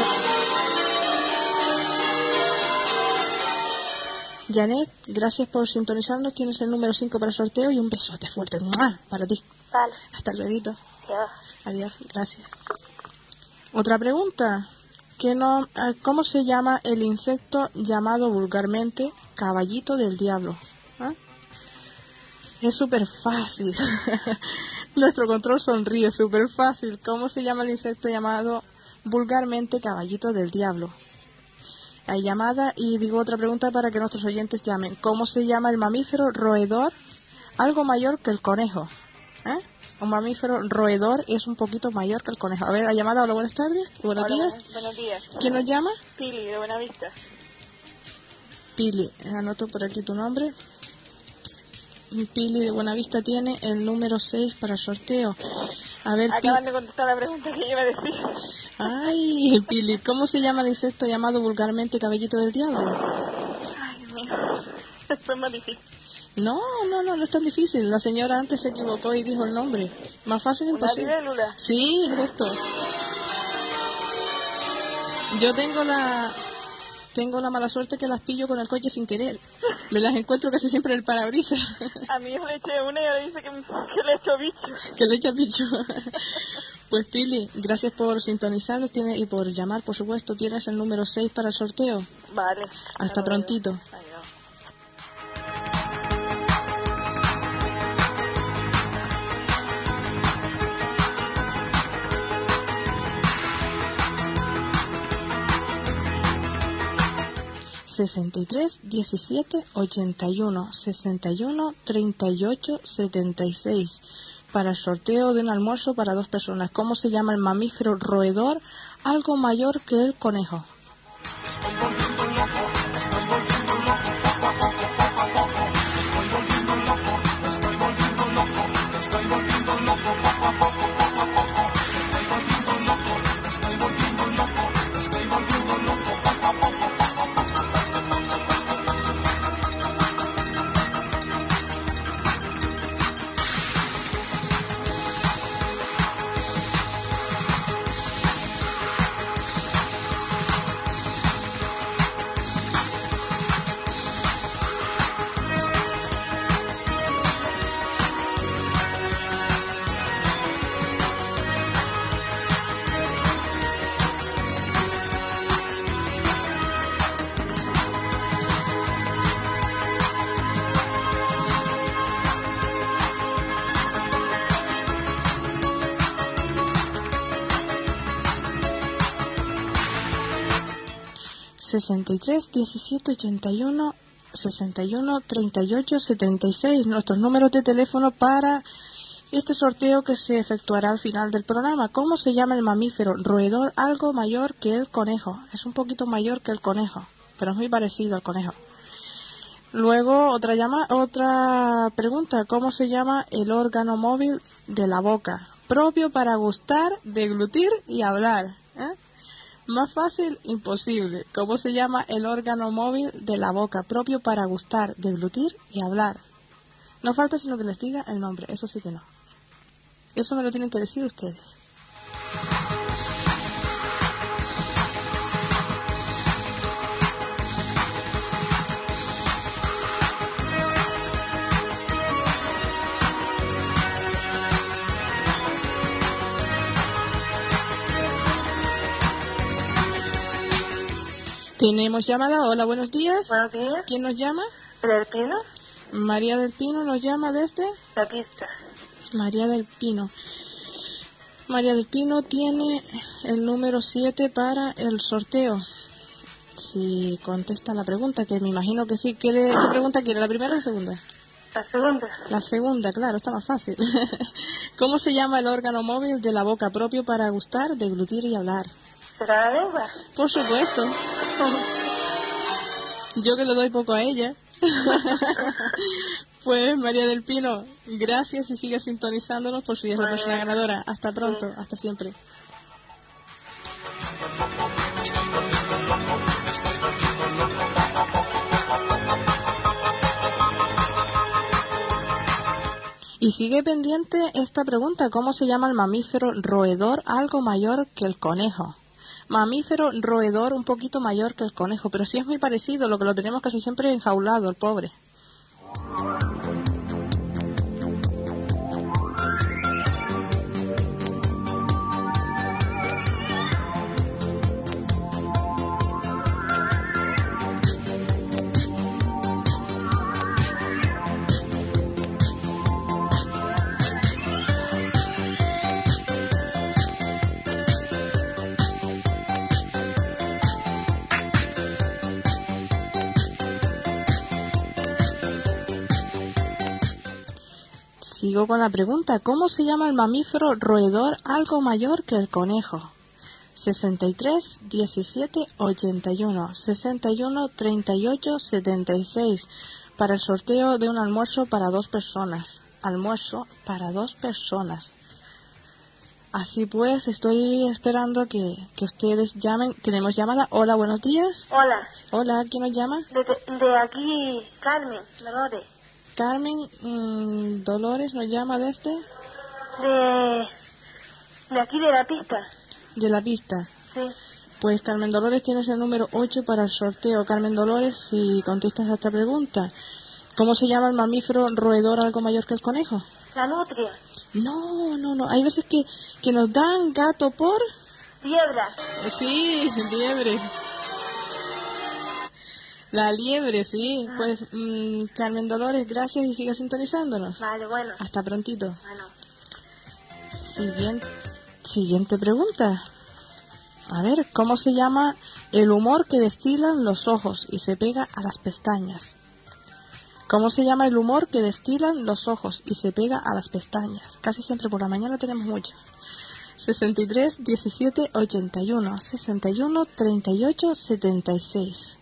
Janet, gracias por sintonizarnos. Tienes el número cinco para el sorteo y un besote fuerte. ¡Mua! Para ti. Vale. Hasta luego. Adiós. Adiós, gracias. Otra pregunta. ¿Qué no, ¿Cómo se llama el insecto llamado vulgarmente caballito del diablo? ¿Ah? Es súper fácil. Nuestro control sonríe, súper fácil. ¿Cómo se llama el insecto llamado vulgarmente caballito del diablo? Hay llamada y digo otra pregunta para que nuestros oyentes llamen. ¿Cómo se llama el mamífero roedor algo mayor que el conejo? ¿Eh? Un mamífero roedor es un poquito mayor que el conejo. A ver, la llamada. Hola, buenas tardes. Buenos Hola, días. buenos- Buenos días. ¿Quién nos llama? Pili, de Buenavista. Pili. Anoto por aquí tu nombre. Pili de Buenavista tiene el número seis para el sorteo. A ver, Pili. Acaban de contestar la pregunta que yo iba a decir. Ay, Pili, ¿cómo se llama el insecto llamado vulgarmente caballito del diablo? Ay, Dios mío. Esto es más difícil. No, no, no, no es tan difícil. La señora antes se equivocó y dijo el nombre. Más fácil imposible. ¿Una libélula? Sí, justo. Yo tengo la tengo la mala suerte que las pillo con el coche sin querer. Me las encuentro casi siempre en el parabrisas. A mi hijo le eché una y ahora dice que, que le echo bicho. Que le echa bicho. Pues Pili, gracias por sintonizarnos tiene, y por llamar, por supuesto. Tienes el número seis para el sorteo. Vale. Hasta prontito. Adiós. sesenta y tres, diecisiete, ochenta y uno, sesenta y uno, treinta y ocho, setenta y seis para el sorteo de un almuerzo para dos personas. ¿Cómo se llama el mamífero roedor algo mayor que el conejo? Estoy volviendo loco, estoy volviendo loco, poco a poco, poco a poco. Estoy volviendo loco, estoy volviendo loco, estoy volviendo loco, poco a poco, poco a poco. Estoy volviendo loco, estoy volviendo loco, estoy volviendo loco, poco a poco, poco a poco. sesenta y tres, diecisiete, ochenta y uno, sesenta y uno, treinta y ocho, setenta y seis, nuestros números de teléfono para este sorteo que se efectuará al final del programa. ¿Cómo se llama el mamífero roedor algo mayor que el conejo? Es un poquito mayor que el conejo, pero es muy parecido al conejo. Luego, otra llama, otra pregunta, ¿cómo se llama el órgano móvil de la boca? Propio para gustar, deglutir y hablar, ¿eh? Más fácil, imposible. ¿Cómo se llama el órgano móvil de la boca? Propio para gustar, deglutir y hablar. No falta sino que les diga el nombre, eso sí que no. Eso me lo tienen que decir ustedes. Tenemos llamada. Hola, buenos días. Buenos días. ¿Quién nos llama? ¿Del Pino? María del Pino nos llama desde... La pista. María del Pino. María del Pino tiene el número siete para el sorteo. Si contesta la pregunta, que me imagino que sí. ¿Qué, le, qué pregunta quiere? ¿La primera o la segunda? La segunda. La segunda, claro, está más fácil. ¿Cómo se llama el órgano móvil de la boca propio para gustar, deglutir y hablar? ¿Será la lengua? Por supuesto. Yo que le doy poco a ella. Pues María del Pino, gracias y sigue sintonizándonos por si es la persona ganadora. Hasta pronto, hasta siempre. Y sigue pendiente esta pregunta, ¿cómo se llama el mamífero roedor algo mayor que el conejo? Mamífero roedor un poquito mayor que el conejo, pero sí es muy parecido, lo que lo tenemos casi siempre enjaulado, el pobre. Sigo con la pregunta, ¿cómo se llama el mamífero roedor algo mayor que el conejo? sesenta y tres, diecisiete, ochenta y uno, sesenta y uno, treinta y ocho, setenta y seis para el sorteo de un almuerzo para dos personas. Almuerzo para dos personas. Así pues, estoy esperando que, que ustedes llamen. Tenemos llamada. Hola, buenos días. Hola. Hola, ¿quién nos llama? De, de, de aquí, Carmen, Melode. Carmen mmm, Dolores nos llama desde... De... de aquí de la pista. De la pista. Sí. Pues Carmen Dolores, tienes el número ocho para el sorteo. Carmen Dolores, si contestas a esta pregunta, ¿cómo se llama el mamífero roedor algo mayor que el conejo? La nutria. No, no, no. Hay veces que, que nos dan gato por... Liebra. Sí, liebre. La liebre, sí. Pues mmm, Carmen Dolores, gracias y siga sintonizándonos. Vale, bueno. Hasta prontito. Bueno. Siguiente, siguiente pregunta. A ver, ¿cómo se llama el humor que destilan los ojos y se pega a las pestañas? ¿Cómo se llama el humor que destilan los ojos y se pega a las pestañas? Casi siempre por la mañana tenemos mucho. sesenta y tres, diecisiete, ochenta y uno, sesenta y uno, treinta y ocho, setenta y seis.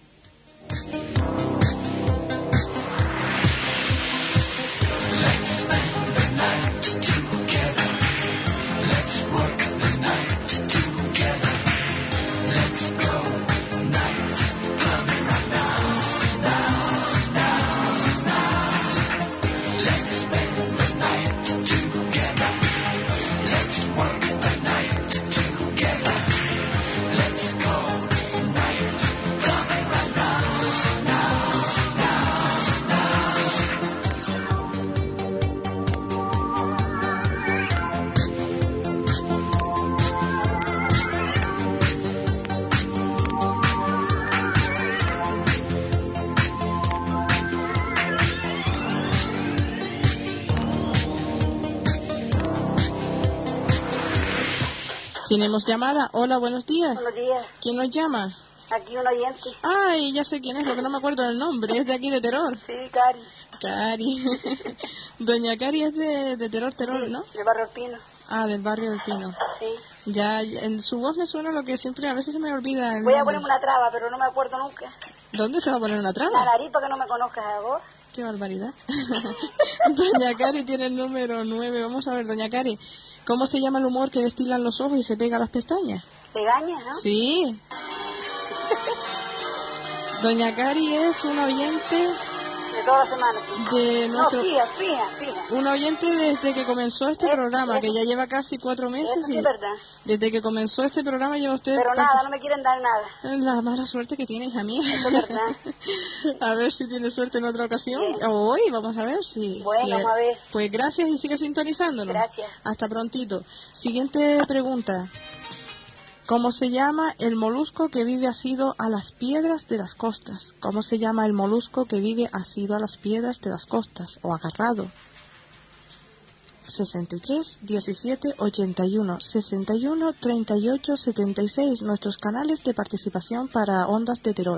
Tenemos llamada. Hola, buenos días. Buenos días. ¿Quién nos llama? Aquí un oyente. Ay, ya sé quién es, lo que no me acuerdo del nombre. Es de aquí de Teror. Sí, Cari. Cari. Doña Cari es de, de Teror, Teror, Sí, ¿no? de Barrio Pino. Ah, del barrio del Pino. Sí. Ya, ya, en su voz me suena lo que siempre, a veces se me olvida. El Voy a nombre. ponerme una traba, pero no me acuerdo nunca. ¿Dónde se va a poner una La traba? nariz para que no me conozcas a vos. Qué barbaridad. Doña Cari tiene el número nueve. Vamos a ver, Doña Cari, ¿cómo se llama el humor que destilan los ojos y se pega a las pestañas? Pegañas, ¿no? Sí. Doña Cari es una oyente De toda la semana. Sí. de nuestro... No, fija, fija, fija. Una oyente desde que comenzó este Es- programa, es- que ya lleva casi cuatro meses. Eso sí y es verdad. desde que comenzó este programa lleva usted... Pero nada, no me quieren dar nada. La mala suerte que tiene, hija mía. Eso es verdad. A ver si tiene suerte en otra ocasión. Bien. O hoy, vamos a ver si... Bueno, si- vamos a ver. Pues gracias y sigue sintonizándonos. Gracias. Hasta prontito. Siguiente pregunta. ¿Cómo se llama el molusco que vive asido a las piedras de las costas? ¿Cómo se llama el molusco que vive asido a las piedras de las costas o agarrado? sesenta y tres, diecisiete, ochenta y uno, sesenta y uno, treinta y ocho, setenta y seis, nuestros canales de participación para Ondas de Terror.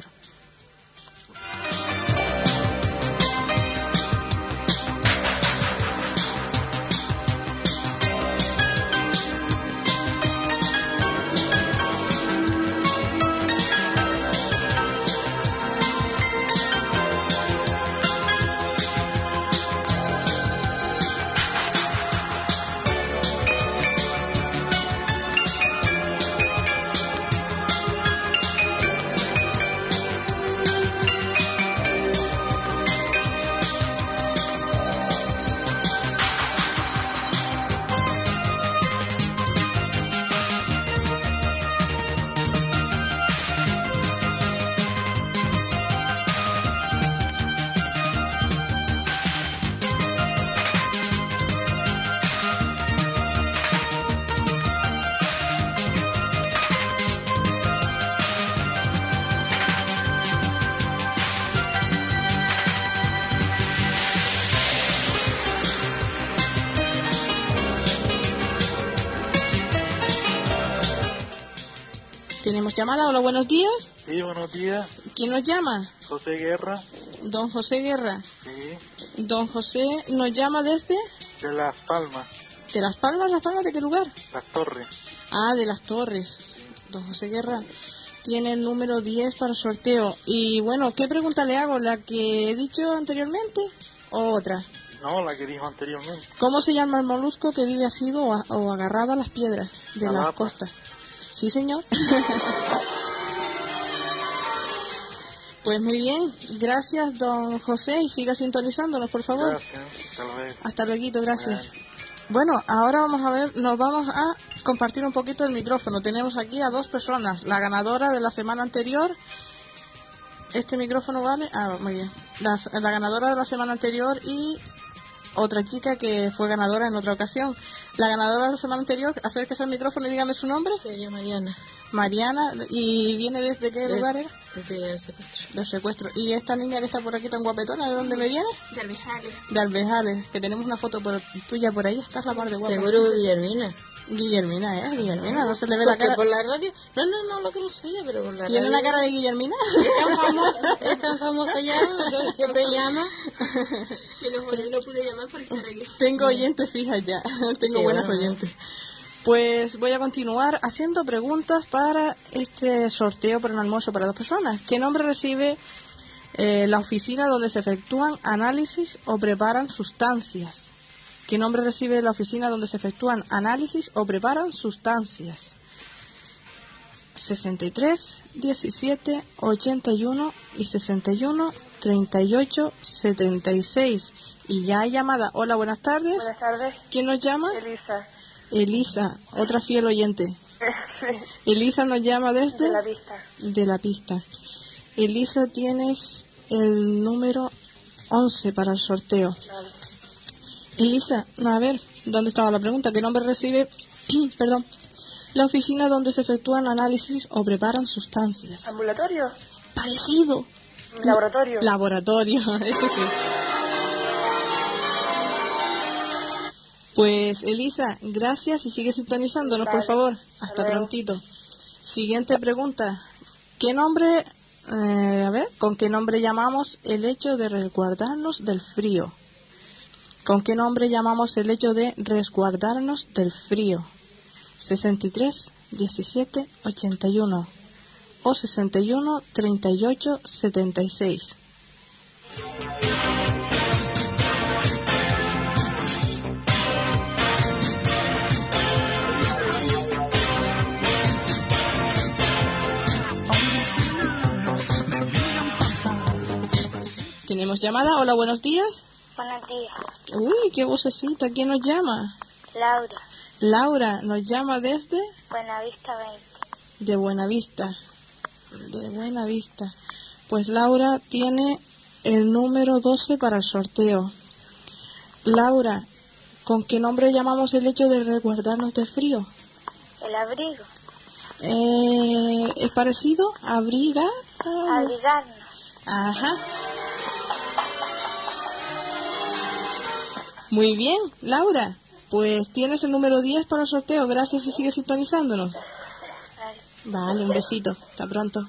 Tenemos llamada. Hola, buenos días. Sí, buenos días. ¿Quién nos llama? José Guerra. Don José Guerra. Sí, Don José nos llama desde... de Las Palmas, ¿De Las Palmas? ¿Las Palmas de qué lugar? Las Torres. Ah, de Las Torres. Don José Guerra tiene el número diez para el sorteo. Y bueno, ¿qué pregunta le hago? ¿La que he dicho anteriormente o otra? No, la que dijo anteriormente. ¿Cómo se llama el molusco que vive asido o, a- o agarrado a las piedras de La las lapa. costas? Sí, señor. Pues muy bien, gracias don José y siga sintonizándonos, por favor. Gracias, hasta luego. Hasta luego, gracias. Bueno, ahora vamos a ver, nos vamos a compartir un poquito el micrófono. Tenemos aquí a dos personas, la ganadora de la semana anterior. Este micrófono vale, ah, muy bien. La, la ganadora de la semana anterior y otra chica que fue ganadora en otra ocasión. La ganadora de la semana anterior, acérquese al micrófono y dígame su nombre. Se llama Mariana. Mariana, ¿y viene desde qué de, lugar era? Desde el secuestro. Del secuestro. ¿Y esta niña que está por aquí tan guapetona, de dónde me viene? De Albejales. De Albejales, que tenemos una foto por, tuya por ahí, estás la par de guapa. Seguro Guillermina. Guillermina, ¿eh? Guillermina, no se le ve la cara. por la radio, no, no, no lo conocía, pero por la radio. ¿Tiene la cara de Guillermina? Es tan famosa, es tan famosa ya, que siempre llama. Menos mal, no pude llamar porque arreglé. Tengo oyentes fijas ya, tengo Sí, buenas bueno. oyentes. Pues voy a continuar haciendo preguntas para este sorteo por un almuerzo para dos personas. ¿Qué nombre recibe eh, la oficina donde se efectúan análisis o preparan sustancias? ¿Qué nombre recibe la oficina donde se efectúan análisis o preparan sustancias? sesenta y tres, diecisiete, ochenta y uno y sesenta y uno, treinta y ocho, setenta y seis. Y ya hay llamada. Hola, buenas tardes. Buenas tardes. ¿Quién nos llama? Elisa. Elisa, otra fiel oyente. Sí. Elisa nos llama desde... De la vista. De la pista. Elisa, tienes el número once para el sorteo. Claro. Elisa, a ver, ¿dónde estaba la pregunta? ¿Qué nombre recibe, perdón, la oficina donde se efectúan análisis o preparan sustancias? ¿Ambulatorio? Parecido. ¿Laboratorio? Laboratorio, eso sí. Pues Elisa, gracias y sigue sintonizándonos, Vale. por favor. Hasta luego. prontito. Siguiente pregunta. ¿Qué nombre, eh, a ver, con qué nombre llamamos el hecho de resguardarnos del frío? ¿Con qué nombre llamamos el hecho de resguardarnos del frío? sesenta y tres, diecisiete, ochenta y uno o sesenta y uno, treinta y ocho, setenta y seis. ¿Tenemos llamada? Hola, buenos días. Buenos días. Uy, qué vocecita. ¿Quién nos llama? Laura, Laura, nos llama desde... Buenavista veinte. De Buenavista. De Buenavista. Pues Laura tiene el número doce para el sorteo. Laura, ¿con qué nombre llamamos el hecho de resguardarnos del frío? El abrigo. Eh, ¿Es parecido? ¿Abriga? Ah, Abrigarnos. ajá. Muy bien, Laura. Pues tienes el número diez para el sorteo. Gracias y sigue sintonizándonos. Vale, un besito. Hasta pronto.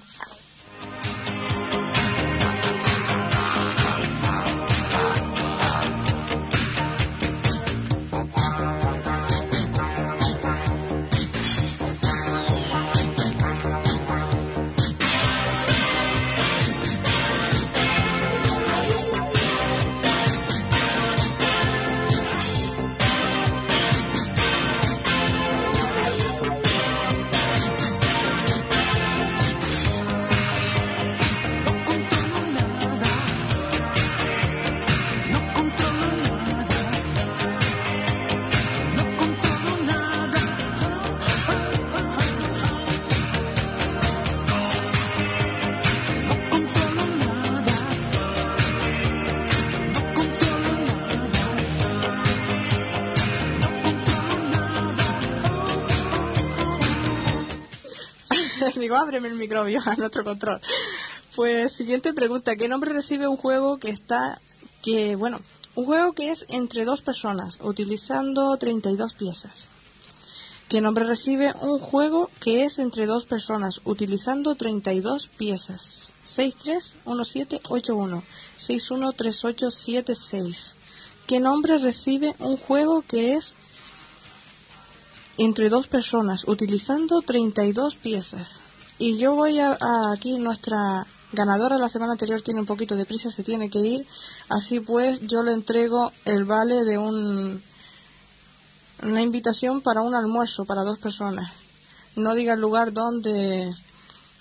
Digo, ábreme el microbio a nuestro control. Pues siguiente pregunta, ¿qué nombre recibe un juego que está, que bueno, un juego que es entre dos personas, utilizando treinta y dos piezas? ¿Qué nombre recibe un juego que es entre dos personas, utilizando treinta y dos piezas? seis tres uno siete ocho uno, seis uno tres ocho siete seis. ¿Qué nombre recibe un juego que es entre dos personas, utilizando treinta y dos piezas? Y yo voy a, a aquí, nuestra ganadora la semana anterior tiene un poquito de prisa, se tiene que ir, así pues yo le entrego el vale de un una invitación para un almuerzo para dos personas. No diga el lugar donde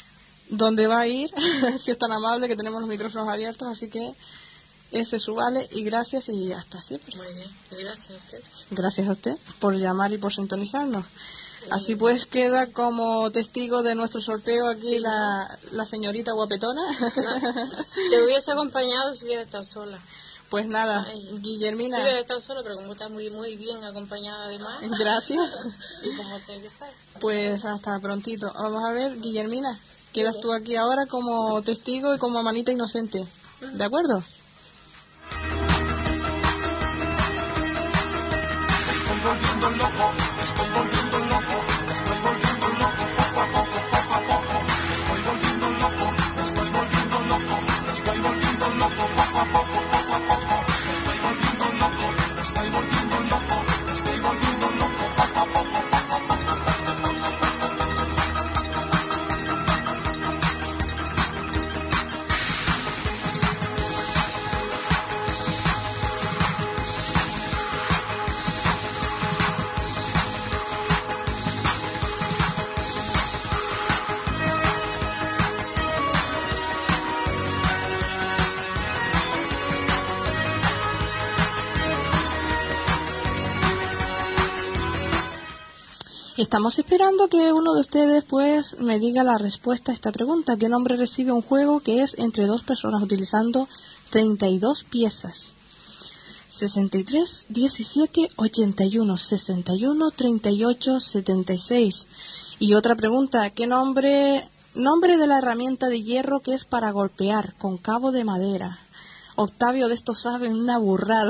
dónde va a ir, si es tan amable, que tenemos los micrófonos abiertos, así que ese su vale y gracias y hasta siempre. Muy bien, gracias a usted. Gracias a usted por llamar y por sintonizarnos. Así pues queda como testigo de nuestro sorteo aquí Sí, la, la señorita guapetona. No, te hubiese acompañado si hubiera estado sola. Pues nada, Ay, Guillermina. Si hubiera estado sola, pero como está muy muy bien acompañada además. Gracias. Y como te que sabes. Pues hasta prontito. Vamos a ver, Guillermina, quedas tú aquí ahora como testigo y como manita inocente. ¿De acuerdo? Estoy volviendo loco, estoy volviendo loco, estoy volviendo loco poco a poco, poco a poco. Estoy volviendo loco, estoy volviendo loco, estoy volviendo loco poco a poco, poco a poco. Estoy volviendo loco, estoy volviendo loco, estoy volviendo loco poco a poco, poco a poco. Estamos esperando que uno de ustedes pues me diga la respuesta a esta pregunta. ¿Qué nombre recibe un juego que es entre dos personas utilizando treinta y dos piezas? sesenta y tres, diecisiete, ochenta y uno, sesenta y uno, treinta y ocho, setenta y seis. Y otra pregunta, ¿qué nombre, nombre de la herramienta de hierro que es para golpear con cabo de madera? Octavio de esto sabe una burrada.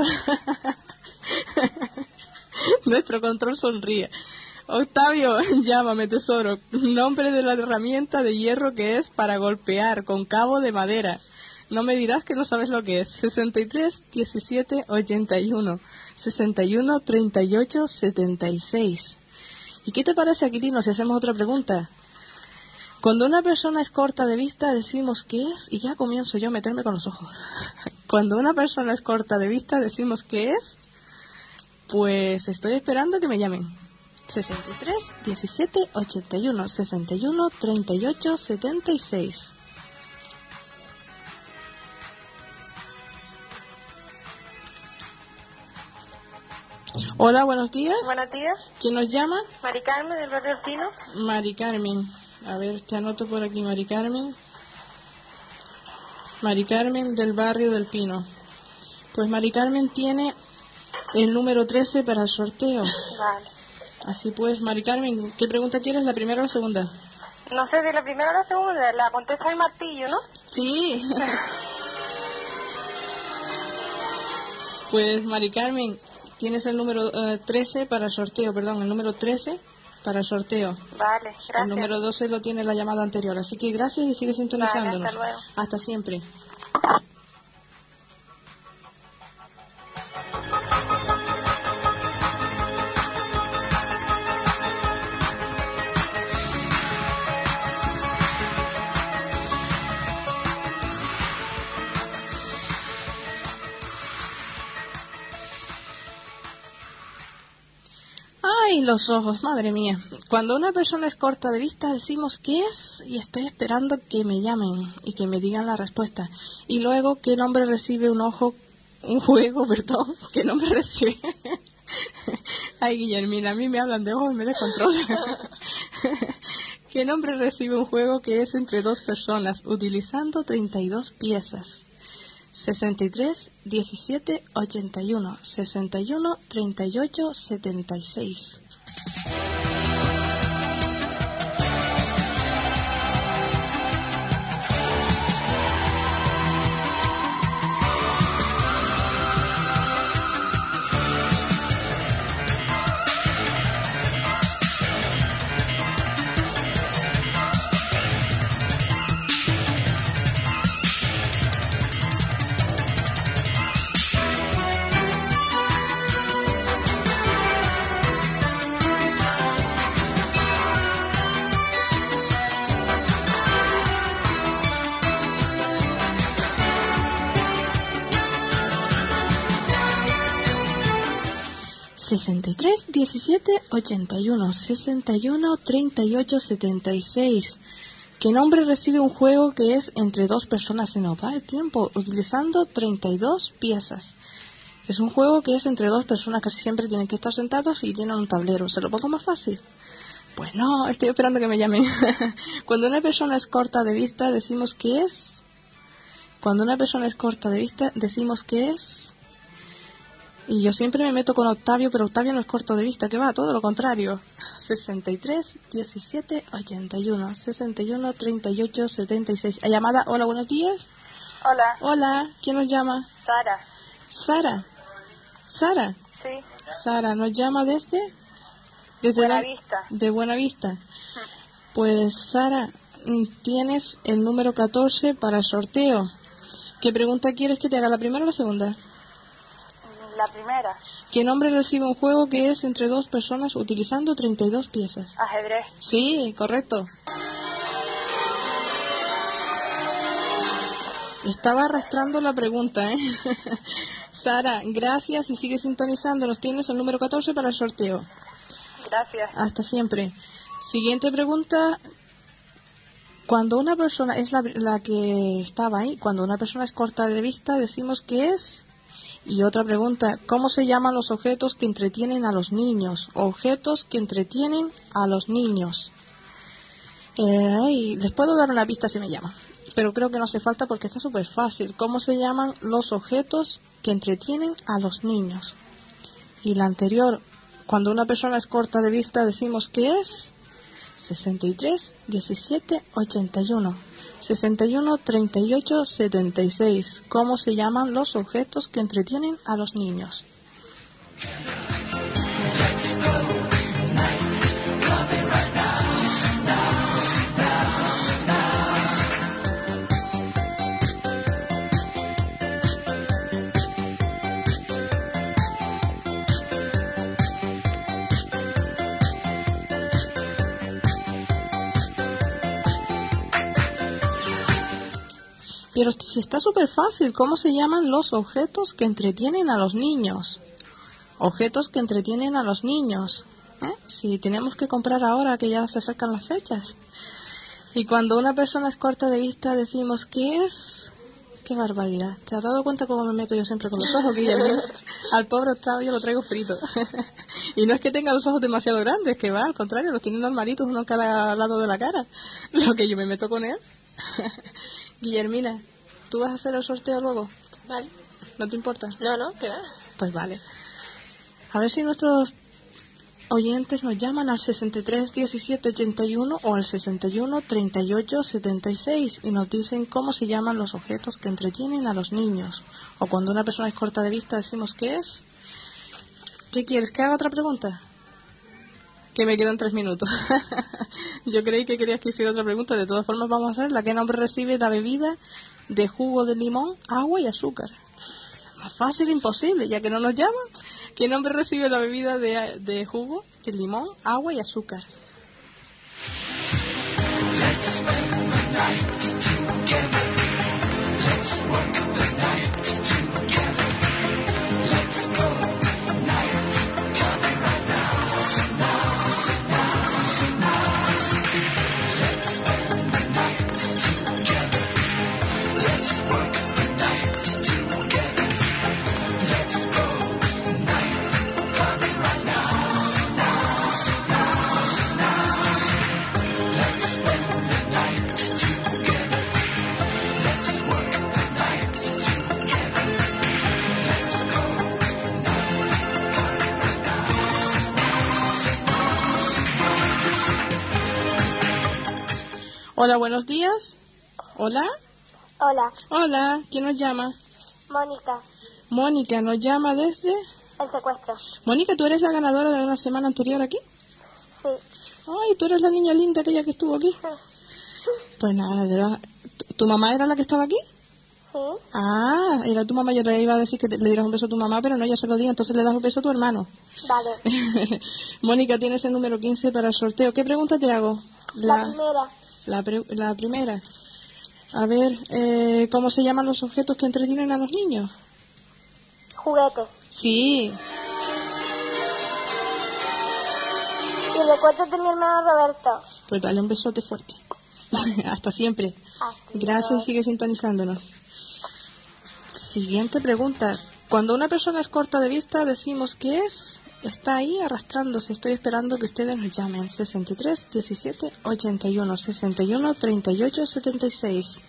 Nuestro control sonríe. Octavio, llámame tesoro. Nombre de la herramienta de hierro que es para golpear con cabo de madera. No me dirás que no sabes lo que es. sesenta y tres, diecisiete, ochenta y uno, sesenta y uno, treinta y ocho, setenta y seis. ¿Y qué te parece, Aquilino, si hacemos otra pregunta? Cuando una persona es corta de vista decimos ¿qué es? Y ya comienzo yo a meterme con los ojos. Cuando una persona es corta de vista decimos ¿qué es? Pues estoy esperando que me llamen. sesenta y tres, diecisiete, ochenta y uno, sesenta y uno, treinta y ocho, setenta y seis. Hola, buenos días. Buenos días. ¿Quién nos llama? Mari Carmen del barrio Pino. Mari Carmen. A ver, te anoto por aquí, Mari Carmen. Mari Carmen del barrio del Pino. Pues Mari Carmen tiene el número trece para el sorteo. Vale. Así pues, Mari Carmen, ¿qué pregunta quieres, la primera o la segunda? No sé, de la primera a la segunda, la contesta el martillo, ¿no? Sí. Pues Mari Carmen, tienes el número uh, trece para el sorteo, perdón, el número trece para el sorteo. Vale, gracias. El número doce lo tiene la llamada anterior, así que gracias y sigue sintonizándonos. Vale, hasta luego. Hasta siempre. Ay, los ojos, madre mía. Cuando una persona es corta de vista decimos ¿qué es? Y estoy esperando que me llamen y que me digan la respuesta. Y luego, ¿qué nombre recibe un ojo, un juego, perdón? ¿Qué nombre recibe? Ay, Guillermina, a mí me hablan de ojos y me descontrolan. ¿Qué nombre recibe un juego que es entre dos personas utilizando treinta y dos piezas? sesenta y tres, diecisiete, ochenta y uno, sesenta y uno, treinta y ocho, setenta y seis. sesenta y tres, diecisiete, ochenta y uno, sesenta y uno, treinta y ocho, setenta y seis. ¿Qué nombre recibe un juego que es entre dos personas? Se nos va el tiempo, utilizando treinta y dos piezas. Es un juego que es entre dos personas, casi siempre tienen que estar sentados y tienen un tablero. ¿Se lo pongo más fácil? Pues no, estoy esperando que me llamen. Cuando una persona es corta de vista, decimos que es... Cuando una persona es corta de vista, decimos que es... Y yo siempre me meto con Octavio, pero Octavio no es corto de vista, que va, todo lo contrario. sesenta y tres, diecisiete, ochenta y uno, sesenta y uno, treinta y ocho, setenta y seis. ¿A llamada? Hola, buenos días. Hola. Hola, ¿quién nos llama? Sara. Sara. Sara. Sí. Sara, ¿nos llama desde? Desde Buenavista. La, de Buenavista. Pues Sara, tienes el número catorce para el sorteo. ¿Qué pregunta quieres que te haga, la primera o la segunda? La primera. ¿Qué nombre recibe un juego que es entre dos personas utilizando treinta y dos piezas? Ajedrez. Sí, correcto. Estaba arrastrando la pregunta, ¿eh? Sara, gracias y sigue sintonizándonos. Tienes el número catorce para el sorteo. Gracias. Hasta siempre. Siguiente pregunta. Cuando una persona, es la, la que estaba ahí, cuando una persona es corta de vista, decimos que es... Y otra pregunta, ¿cómo se llaman los objetos que entretienen a los niños? Objetos que entretienen a los niños. Eh, y les puedo dar una pista si me llaman, pero creo que no hace falta porque está súper fácil. ¿Cómo se llaman los objetos que entretienen a los niños? Y la anterior, cuando una persona es corta de vista, decimos que es sesenta y tres, diecisiete, ochenta y uno. sesenta y uno, treinta y ocho, setenta y seis. ¿Cómo se llaman los objetos que entretienen a los niños? Pero si está súper fácil, ¿cómo se llaman los objetos que entretienen a los niños? Objetos que entretienen a los niños. ¿Eh? Si tenemos que comprar ahora que ya se acercan las fechas. Y cuando una persona es corta de vista decimos que es... ¡Qué barbaridad! ¿Te has dado cuenta cómo me meto yo siempre con los ojos, Guillermo? Al pobre Octavio lo traigo frito. Y no es que tenga los ojos demasiado grandes, que va, al contrario, los tiene normalitos, uno en cada lado de la cara. Lo que yo me meto con él... Guillermina, ¿tú vas a hacer el sorteo luego? Vale. ¿No te importa? No, no, ¿qué va? Pues vale. A ver si nuestros oyentes nos llaman al sesenta y tres, diecisiete, ochenta y uno o al sesenta y uno, treinta y ocho, setenta y seis y nos dicen cómo se llaman los objetos que entretienen a los niños. O cuando una persona es corta de vista decimos ¿qué es? ¿Qué quieres? ¿Que haga otra pregunta? Que me quedan tres minutos. Yo creí que querías que hiciera otra pregunta. De todas formas vamos a hacer la que nombre recibe la bebida de jugo de limón, agua y azúcar. Más fácil imposible, ya que no nos llaman. ¿Qué nombre recibe la bebida de, de jugo de limón, agua y azúcar? Let's spend the night together. Let's work the night together. Let's go night coming right now. Hola, buenos días. Hola. Hola. Hola, ¿quién nos llama? Mónica. Mónica, nos llama desde... El secuestro. Mónica, ¿tú eres la ganadora de una semana anterior aquí? Sí. Ay, tú eres la niña linda aquella que estuvo aquí. Pues nada, de verdad. ¿Tu, tu mamá era la que estaba aquí? Sí. Ah, era tu mamá. Yo le iba a decir que te, le dieras un beso a tu mamá, pero no, ya se lo di. Entonces le das un beso a tu hermano. Vale. Mónica, tienes el número quince para el sorteo. ¿Qué pregunta te hago? La, la primera. La, pre, la primera. A ver, eh, ¿cómo se llaman los objetos que entretienen a los niños? Juguetes. Sí. Y recuerdo de mi hermano Roberto. Pues dale un besote fuerte. Hasta siempre. Gracias, sigue sintonizándonos. Siguiente pregunta. Cuando una persona es corta de vista, decimos que es... Está ahí arrastrándose. Estoy esperando que ustedes nos llamen. sesenta y tres, diecisiete, ochenta y uno, sesenta y uno, treinta y ocho, setenta y seis.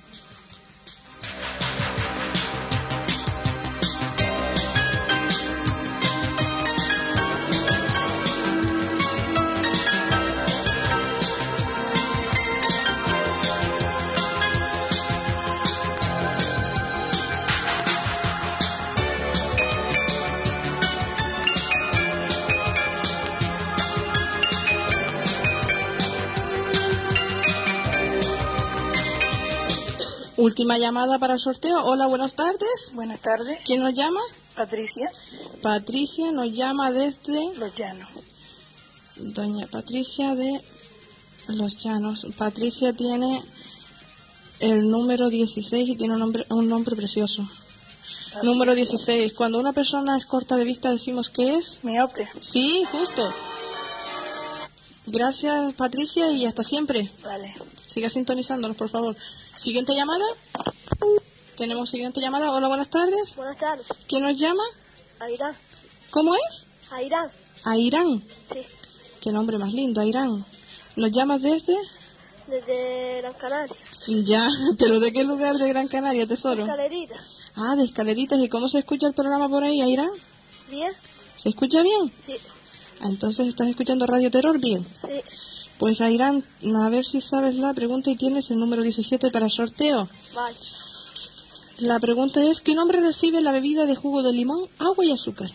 Última llamada para el sorteo. Hola, buenas tardes. Buenas tardes. ¿Quién nos llama? Patricia. Patricia nos llama desde... Los Llanos. Doña Patricia de Los Llanos. Patricia tiene el número dieciséis y tiene un nombre, un nombre precioso. Patricia. Número dieciséis. Cuando una persona es corta de vista decimos que es... Miope. Sí, justo. Gracias, Patricia, y hasta siempre. Vale. Siga sintonizándonos, por favor. Siguiente llamada. Tenemos siguiente llamada. Hola, buenas tardes. Buenas tardes. ¿Quién nos llama? Airán. ¿Cómo es? Airán. Airán. Sí. Qué nombre más lindo, Airán. ¿Nos llamas desde? Desde Gran Canaria. Ya, pero ¿de qué lugar de Gran Canaria, tesoro? Escaleritas. Ah, de Escaleritas. ¿Y cómo se escucha el programa por ahí, Airán? Bien. ¿Se escucha bien? Sí. Ah, entonces estás escuchando Radio Terror bien. Sí. Pues Airán, a ver si sabes la pregunta y tienes el número diecisiete para el sorteo. Vale. La pregunta es, ¿qué nombre recibe la bebida de jugo de limón, agua y azúcar?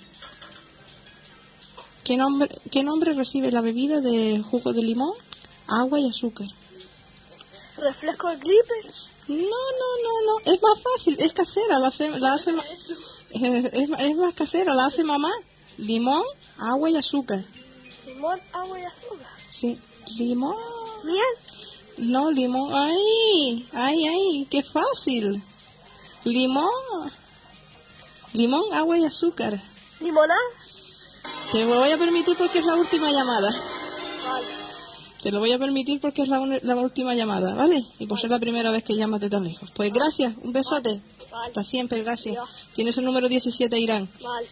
¿Qué nombre, qué nombre recibe la bebida de jugo de limón, agua y azúcar? ¿Refresco de gripe? No, no, no, no, es más fácil, es casera, la hace, la hace es, es, es más casera, la hace mamá. Limón, agua y azúcar. Limón, agua y azúcar. Sí, limón. ¿Miel? No, limón, ay, ay, ay, qué fácil. Limón, limón, agua y azúcar. ¿Limonada? Te lo voy a permitir porque es la última llamada. Vale. Te lo voy a permitir porque es la, un- la última llamada, ¿vale? Y por ser la primera vez que llamas de tan lejos. Pues gracias, un besote. Vale. Hasta siempre, gracias. Tienes el número diecisiete, Irán. Vale.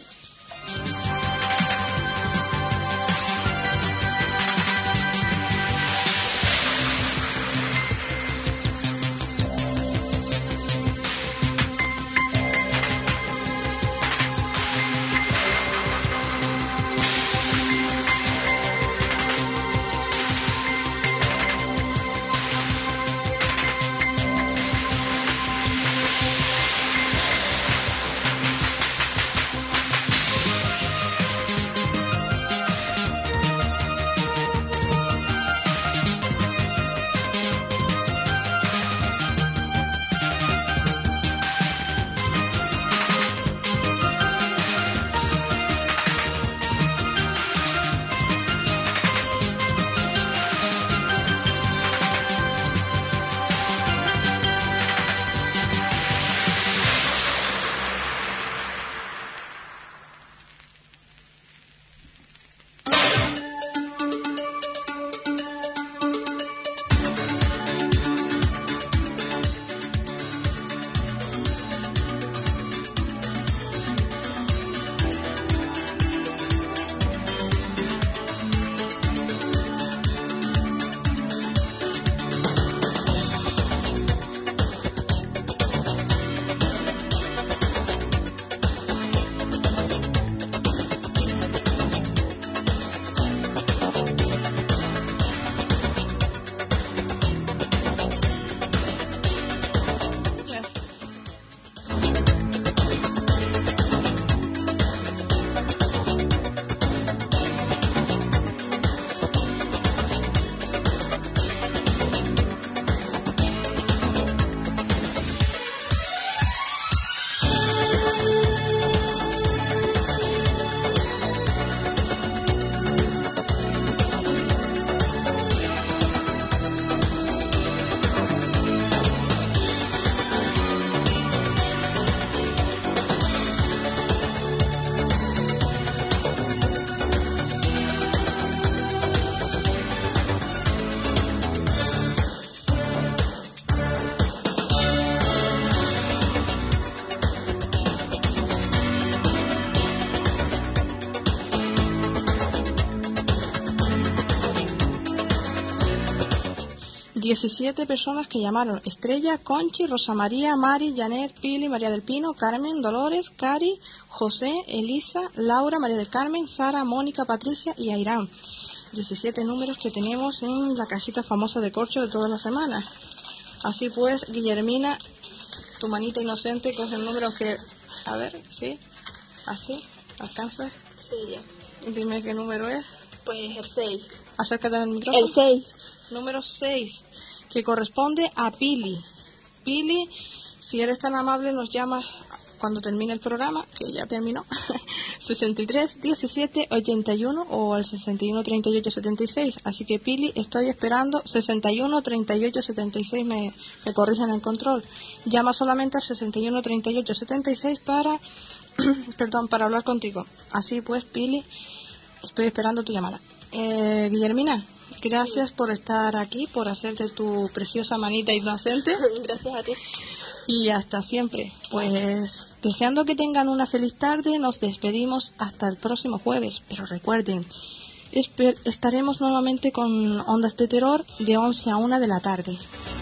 diecisiete personas que llamaron: Estrella, Conchi, Rosa María, Mari, Janet, Pili, María del Pino, Carmen, Dolores, Cari, José, Elisa, Laura, María del Carmen, Sara, Mónica, Patricia y Airán. diecisiete números que tenemos en la cajita famosa de corcho de todas las semanas. Así pues, Guillermina, tu manita inocente, coge el número que... A ver, ¿sí? ¿Así? ¿Alcanzas? Sí, ya. Y dime qué número es. Pues el seis. Acércate al micrófono. El seis. Número seis, que corresponde a Pili. Pili, si eres tan amable, nos llamas cuando termine el programa, que ya terminó, sesenta y tres, diecisiete, ochenta y uno o al sesenta y uno, treinta y ocho, setenta y seis. Así que, Pili, estoy esperando. Sesenta y uno, treinta y ocho, setenta y seis, me, me corrijan el control. Llama solamente al sesenta y uno, treinta y ocho, setenta y seis para, perdón, para hablar contigo. Así pues, Pili, estoy esperando tu llamada. Eh, Guillermina, gracias por estar aquí, por hacerte tu preciosa manita inocente. Gracias a ti. Y hasta siempre. Pues deseando que tengan una feliz tarde, nos despedimos hasta el próximo jueves. Pero recuerden, esper- estaremos nuevamente con Ondas de Terror de once a una de la tarde.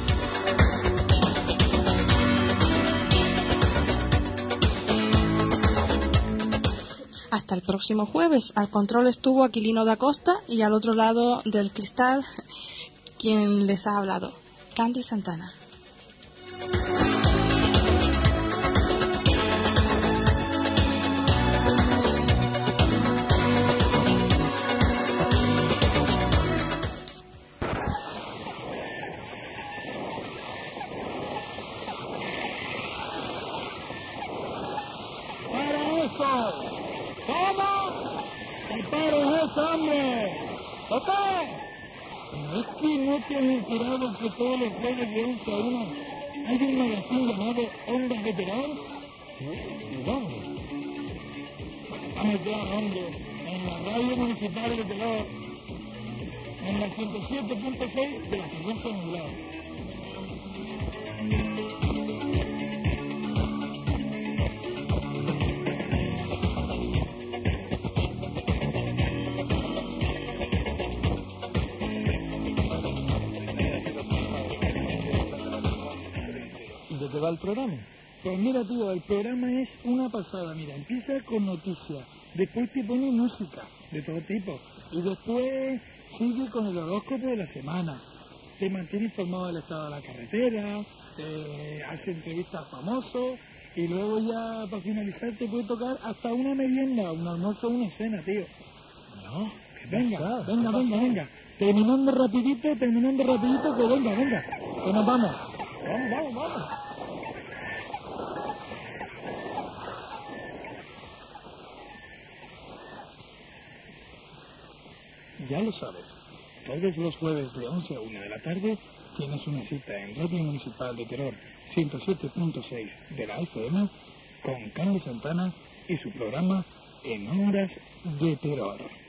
Hasta el próximo jueves. Al control estuvo Aquilino da Costa y al otro lado del cristal, quien les ha hablado, Candy Santana. ¡Para eso! ¿Cómo? ¡Preparen eso, hombre! ¿Ok? ¿No es que no te han enterado que todos los jueves de once a una hay un magazine llamado Ondas de Terror? ¿Y dónde? Vamos ya, hombre, en la radio municipal de Terror, en la ciento siete punto seis de la provincia de Nublado. ¿De qué va el programa? Pues mira, tío, el programa es una pasada. Mira, empieza con noticias, después te pone música de todo tipo y después sigue con el horóscopo de la semana. Te mantiene informado del estado de la carretera, te hace entrevistas a famosos y luego ya para finalizar te puede tocar hasta una merienda, un almuerzo o una cena, tío. No, venga, pasa? venga, venga, venga. Terminando rapidito, terminando rapidito, que venga, venga, que nos vamos. Vamos, vamos, vamos. Ya lo sabes, todos los jueves de once a una de la tarde tienes una cita en Radio Municipal de Terror ciento siete punto seis de la F M con Candy Santana y su programa En Horas de Terror.